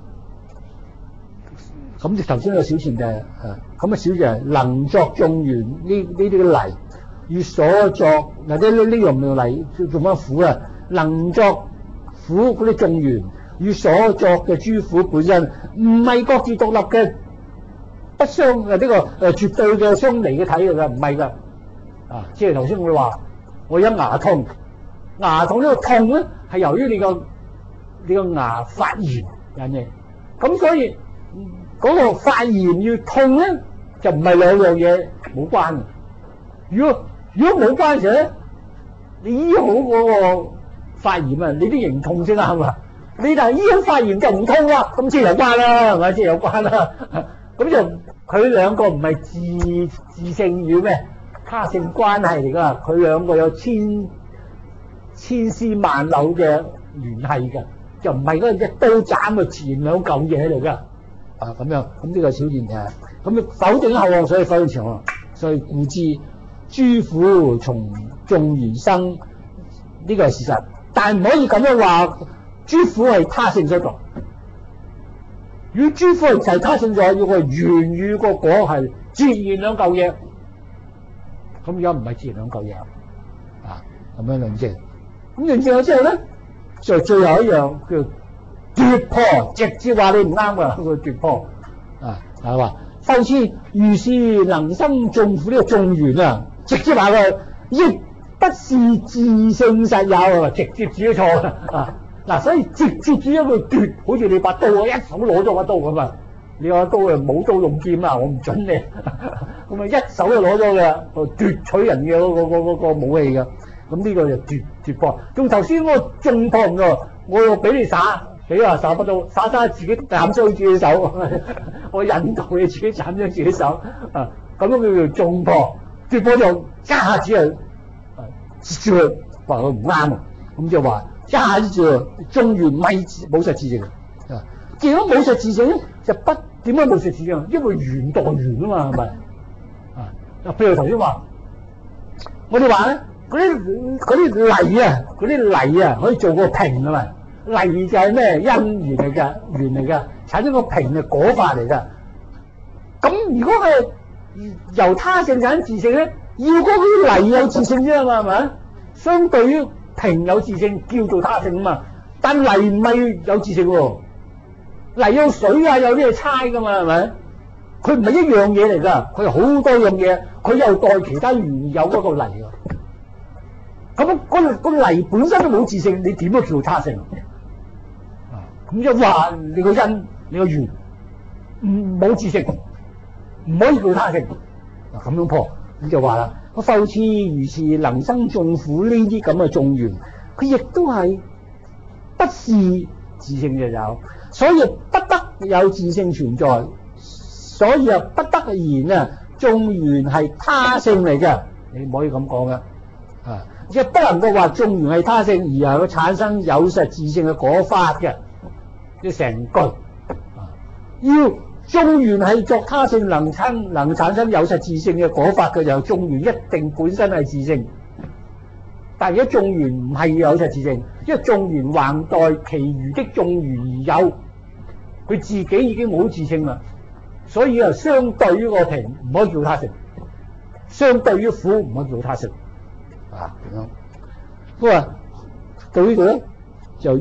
咁就頭先個小前就係啊，咁啊小就係能作眾緣呢呢啲嘅泥與所作嗱啲呢呢樣唔用泥做乜苦啊？能作苦嗰啲眾緣與所作嘅諸苦本身唔係各自獨立嘅不相誒呢個誒絕對嘅相離嘅體嚟㗎，唔係㗎啊！即係頭先我哋話我有牙痛，牙痛呢個痛咧係由於你個你個牙發炎引起，咁所以。嗰個發炎要痛咧，就唔係兩樣嘢冇關嘅。如果如果冇關嘅時候咧，你醫好嗰個發炎啊，你都仍痛先啱嘛。你但係醫好發炎就唔痛啦，咁先有關啦，係咪先有關啦？咁就佢兩個唔係自自性與咩他性關係嚟㗎，佢兩個有千千絲萬縷嘅聯繫㗎，就唔係嗰個一刀斬嘅前兩嚿嘢嚟㗎。啊咁樣，咁呢個小前提，咁否定後項，所以否定前項，所以故知諸苦從眾緣生，呢個係事實，但係唔可以咁樣話諸苦係他性所作。如果諸苦係他性所作，要個緣與個果係自然兩嚿嘢，咁而家唔係自然兩嚿嘢啊，咁樣論證。咁論證咗之後咧，就最後一樣叫奪破，直接話你唔啱㗎，佢奪破啊，係嘛？復次如是能生眾苦呢個眾緣啊，直接話佢亦不是自性實有啊，直接指咗錯啊！嗱，所以直接指咗佢奪，好似你把刀啊，一手攞咗把刀咁啊！你把刀啊冇刀用劍啊，我唔準你，咁啊一手就攞咗嘅，奪取人嘅嗰、嗰個嗰、嗰個武器㗎。咁呢個就奪奪破。仲頭先嗰個眾破㗎，我又俾你耍。你話耍不到，耍耍自己斬傷自己手，我引導你自己斬傷自己手啊！咁樣叫做眾破，奪破就一下子係接住佢話佢唔啱啊！咁就話一下子就眾緣咪冇實自性啊！既然冇實自性咧，就不點解冇實自性？因為緣墮緣啊嘛，係咪啊？譬如頭先話，我哋話咧嗰啲嗰啲泥啊，嗰啲泥啊可以做個瓶啊嘛。泥就係咩因緣嚟㗎，緣嚟㗎，產生個瓶係果法嚟㗎。咁如果係由他性產生自性咧，要嗰啲泥有自性啫嘛，係咪？相對於瓶有自性叫做他性啊嘛，但泥唔係有自性喎，泥有水啊，有啲係猜㗎嘛，係咪？佢唔係一樣嘢嚟㗎，佢係好多樣嘢，佢又代其他原有嗰個泥㗎。咁嗰個泥本身都冇自性，你點都叫他性？咁就話你個因，你個緣唔冇自性，唔可以叫他性。嗱咁樣破，咁就話啦，個復次如是能生眾苦呢啲咁嘅眾緣，佢亦都係不是自性就有，所以不得有自性存在，所以啊不得而言啊，眾緣係他性嚟嘅，你唔可以咁講嘅啊，亦不能夠話眾緣係他性而係佢產生有實自性嘅果法嘅。即成句啊！要眾緣係作他性能產能產生有實自性嘅果法嘅，就眾緣一定本身係自性。但係而家眾緣唔係有實自性，因為眾緣還待其餘的眾緣而有，佢自己已經冇自性啦。所以啊，相對於個瓶唔可以叫他性，相對於苦唔可以叫他性啊咁樣。不過到呢度咧就。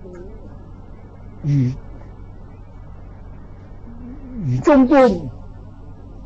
如如中觀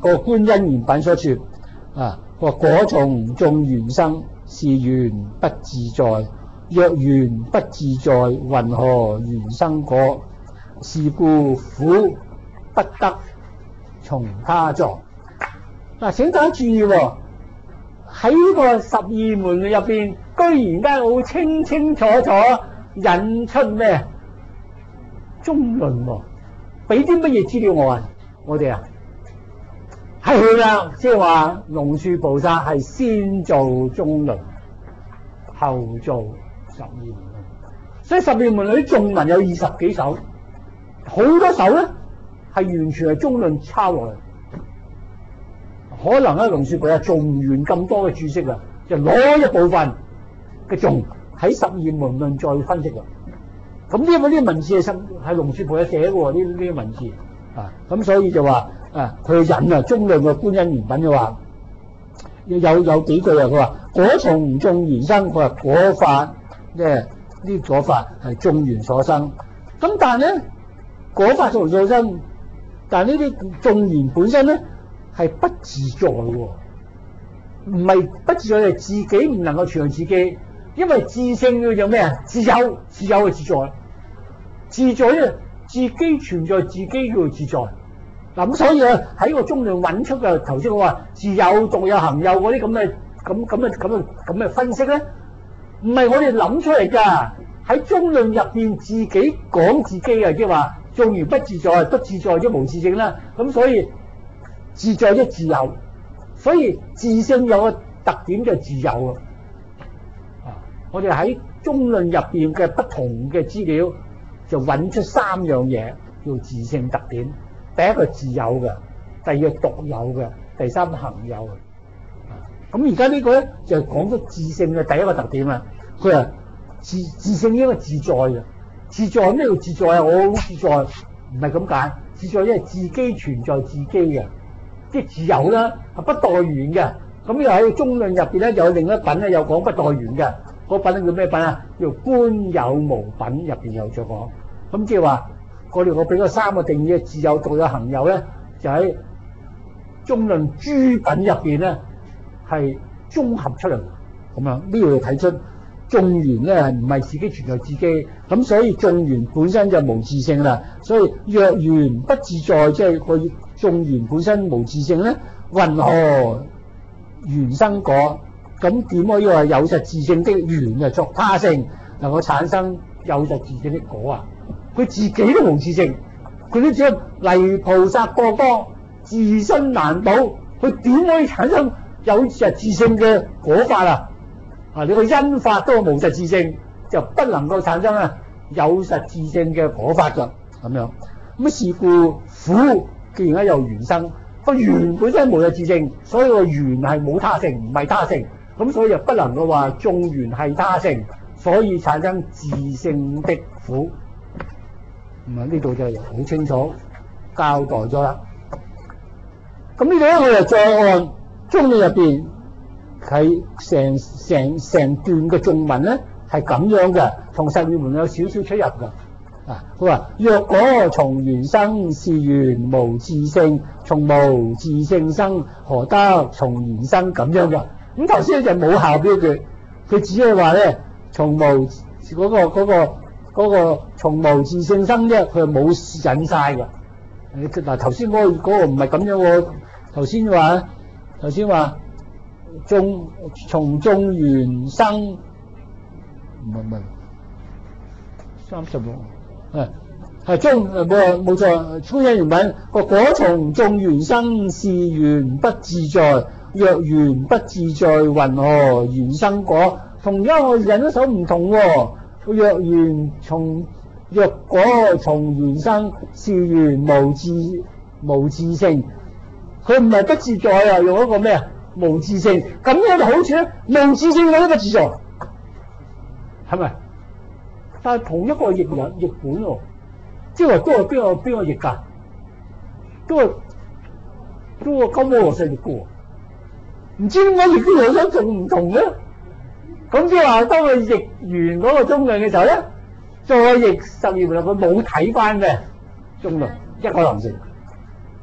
個觀因緣品所說啊，話果從眾緣生，是緣不自在。若緣不自在，云何緣生果？是故苦不得從他作。嗱、啊，請大家注意喎、哦，喺呢個十二門入邊，居然間好清清楚楚引出咩中論喎？俾啲乜嘢資料我啊？我哋啊，係啦，即係話龍樹菩薩係先做中論，後做十二門。所以十二門裏啲頌文有二十幾首，好多首咧係完全係中論抄落嚟。可能咧龍樹菩薩做唔完咁多嘅注釋啊，就攞一部分嘅頌喺十二門論再分析啊。咁呢個呢啲文字係係龍樹菩薩寫嘅喎，呢呢啲文字啊，咁所以就話啊，佢引啊中論嘅觀因緣品嘅話，有有幾句啊，佢話果從眾緣生，佢話果法即係呢果法係眾緣所生。咁但係咧果法眾緣所生，但係呢啲眾緣本身咧係不自在喎，唔係不自在係自己唔能夠存在自己。因為自性叫做咩啊？自有，自有嘅自在，自在咧自己存在自己叫做自在。嗱咁所以啊喺個中論揾出嘅頭先我話自有、獨有、行有嗰啲咁嘅咁咁嘅咁嘅咁嘅分析咧，唔係我哋諗出嚟㗎。喺中論入邊自己講自己啊，即係話眾緣不自在，不自在即無自性啦。咁所以自在即自有，所以自性有個特點就自有啊。我哋喺中論入邊嘅不同嘅資料，就揾出三樣嘢叫自性特點。第一個自有嘅，第二個獨有嘅，第三個行有嘅。咁而家呢個咧就講咗自性嘅第一個特點啦。佢話自自性應該自在嘅，自在咩叫自在啊？我好自在，唔係咁解。自在因為自己存在自己嘅，即係自有啦，係不待緣嘅。咁又喺中論入邊咧，有另一品咧，又講不待緣嘅。嗰品叫咩品啊？叫觀有無品入邊有再講。咁即係話，我哋我俾咗三個定義嘅自有、獨有、行有咧，就喺中論諸品入邊咧係綜合出嚟。咁樣呢度睇出眾緣咧係唔係自己存在自己，咁所以眾緣本身就無自性啦。所以若緣不自在，即係個眾緣本身無自性咧，云何緣生果？咁點可以話有實自性的緣啊作他性，能夠產生有實自性的果啊？佢自己都無自性，佢都只係泥菩薩過江，自身難保，佢點可以產生有實自性嘅果法啊？啊，你個因法都無實自性，就不能夠產生啊有實自性嘅果法㗎。咁樣咁是故苦既然有緣生，個緣本身無實自性，所以個緣係冇他性，唔係他性。咁所以就不能夠話眾緣係他性，所以產生自性的苦。咁啊呢度就好清楚交代咗啦。咁呢度咧，我哋再按中論入邊係成成成段嘅頌文咧係咁樣嘅，同十二門有少少出入嘅。啊，佢話若果從緣生，是緣無自性，從無自性生，何得從緣生？咁樣嘅。咁頭先就冇下標句，佢只係話咧從無嗰、嗰個嗰、嗰個嗰、嗰個從無自性生啫，佢係冇引晒嘅。嗱頭先嗰個嗰個唔係咁樣喎，頭先話頭先話眾從眾緣生，唔係唔係三十六，係係中誒冇冇錯，觀因緣品個果從眾緣生，是緣不自在。若緣不自在，云何緣生果？同樣我引一首唔同喎。若緣從若果從緣生，是緣無自無自性。佢唔係不自在啊，用一個咩啊？無自性。咁樣嘅好處咧，無自性有一個自在，係咪？但係同一個譯人譯本喎，即係話都係邊個邊個譯㗎？都係都係金摩羅什譯嘅喎。唔知點解譯啲兩首仲唔同咧？咁即係話當佢譯完嗰個中論嘅時候咧，再譯十二門，佢冇睇翻嘅中論一個能成，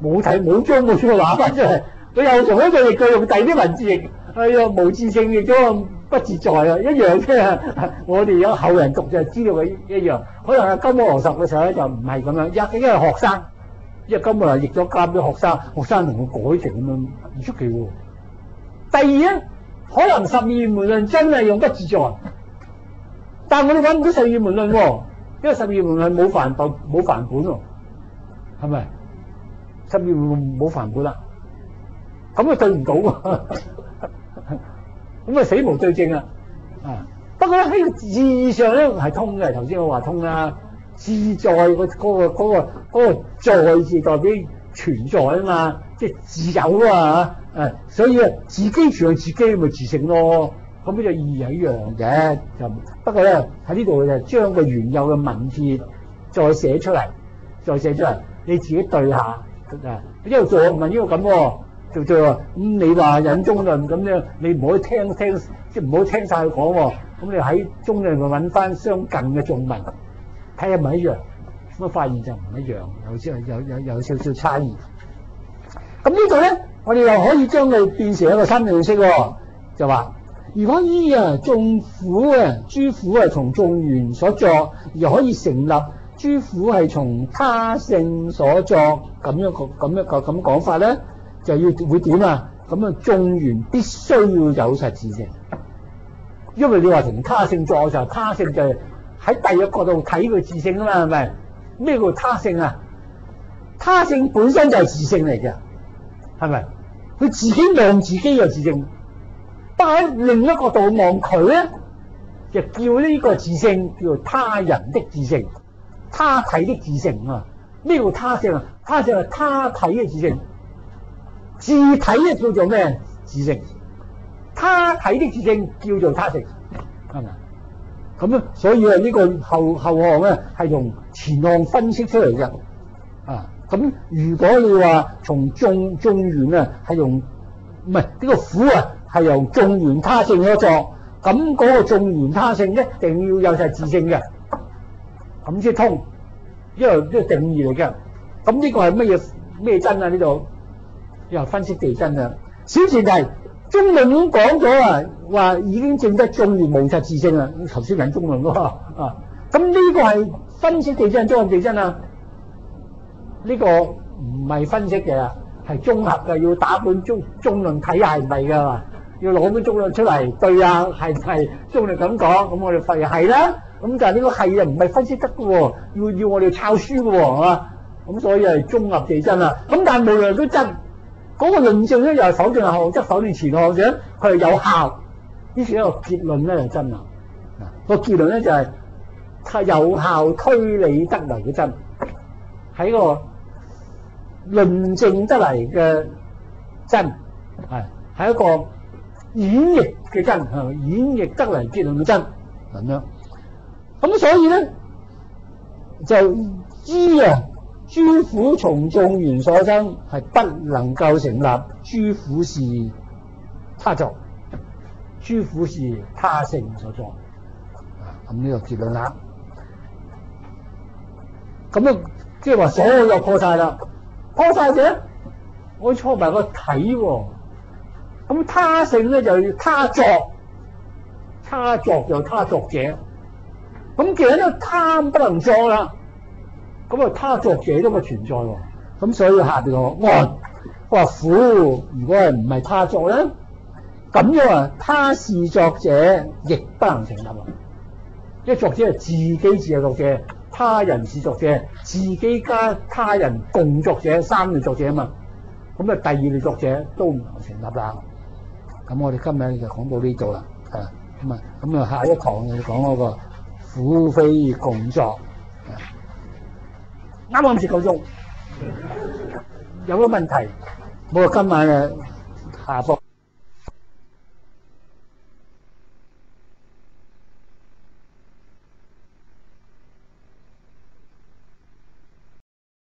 冇睇冇將冇錯話翻出嚟，佢又從一個譯句用第二啲文字譯，哎呀無自性譯咗不自在啊，一樣啫。我哋有後人讀就知道佢一樣，可能係金摩羅什嘅時候咧就唔係咁樣，一因為學生，因為金摩羅譯咗交俾學生，學生同佢改成咁樣唔出奇喎。第二咧，可能十二緣門論真係用不自在，但我哋揾唔到十二緣門論喎，因為十二緣門論冇範本冇範本喎，係咪？十二緣門冇範本啦，咁啊對唔到喎，咁啊死無對證啊！啊，不過咧喺個字義上咧係通嘅，頭先我話通啦，自在嗰嗰個嗰個嗰個在字代表存在啊嘛，即係自有啊嚇，誒，所以啊自己存在自己咪自性咯，咁呢個意義係一樣嘅，就不過咧喺呢度就將個原有嘅文字再寫出嚟，再寫出嚟，你自己對下啊，一路做唔係呢個咁喎，做做話咁你話引中論咁咧，你唔好聽聽即係唔好聽晒佢講喎，咁你喺中論咪揾翻相近嘅頌文，睇下咪一樣。咁發現就唔一樣，有少有有有少少差異。咁呢度咧，我哋又可以將佢變成一個新認識喎，就話如果依啊眾苦啊諸苦係從眾緣所作，而可以成立諸苦係從他性所作，咁樣個咁一個咁講法咧，就要會點啊？咁啊眾緣必須要有實自性，因為你話從他性作嘅時候，他性就係喺第二個角度睇佢自性啊嘛，係咪？咩叫他性啊？他性本身就係自性嚟嘅，係咪？佢自己望自己嘅自性，但喺另一個角度望佢咧，就叫呢個自性叫做他人的自性、他體的自性啊！咩叫他性啊？他性係他體嘅自性，自體咧叫做咩？自性，他體的自性叫做他性，係咪？咁咧，所以啊，呢個後後項咧係用前項分析出嚟嘅，啊，咁如果你話從眾眾緣啊，係用唔係呢個苦啊，係由眾緣他性所作，咁嗰個眾緣他性一定要有實自性嘅，咁先通，因為呢個定義嚟嘅。咁呢個係乜嘢咩真啊？呢度又分析地真啊，小前提。中論已經講咗啊，話已經證得眾緣無實自性啦。頭先引中論咯啊，咁呢個係分析地真，綜合地真啊？呢個唔係分析嘅，係綜合嘅，要打本中中論睇下係唔係㗎嘛？要攞本中論出嚟對啊，係係中論咁講，咁我哋發現係啦。咁但係呢個係啊，唔係分析得嘅喎，要要我哋抄書嘅喎，係嘛？咁所以係綜合地真啊。咁但係無論都真。嗰個論證咧又係否定後項，即係否定前項者，佢係有效。於是一個結論咧就真啦。嗱，個結論咧就係係有效推理得嚟嘅真，喺個論證得嚟嘅真，係係一個演繹嘅真，係演繹得嚟結論嘅真咁樣。咁所以咧就知啊。諸苦從眾緣所生，係不能夠成立。諸苦是他作，諸苦是他性所作。啊，咁呢個結論啦。咁啊，即係話所有又破晒啦，破晒嘅，我錯埋個體喎。咁他性咧就要他作，他作就他作者。咁既然呢個他不能作啦。咁啊，他作者都咪存在喎，咁所以下邊我話話苦，如果係唔係他作咧，咁樣啊，他是作者亦不能成立啊！因為作者係自己自係作者，他人是作者，自己加他人共作者，三類作者啊嘛，咁啊，第二類作者都唔能成立啦。咁我哋今日就講到呢度啦，啊，咁啊，咁啊，下一堂就講嗰個苦非共作。啱啱先夠鐘，有個問題，我今晚誒下課。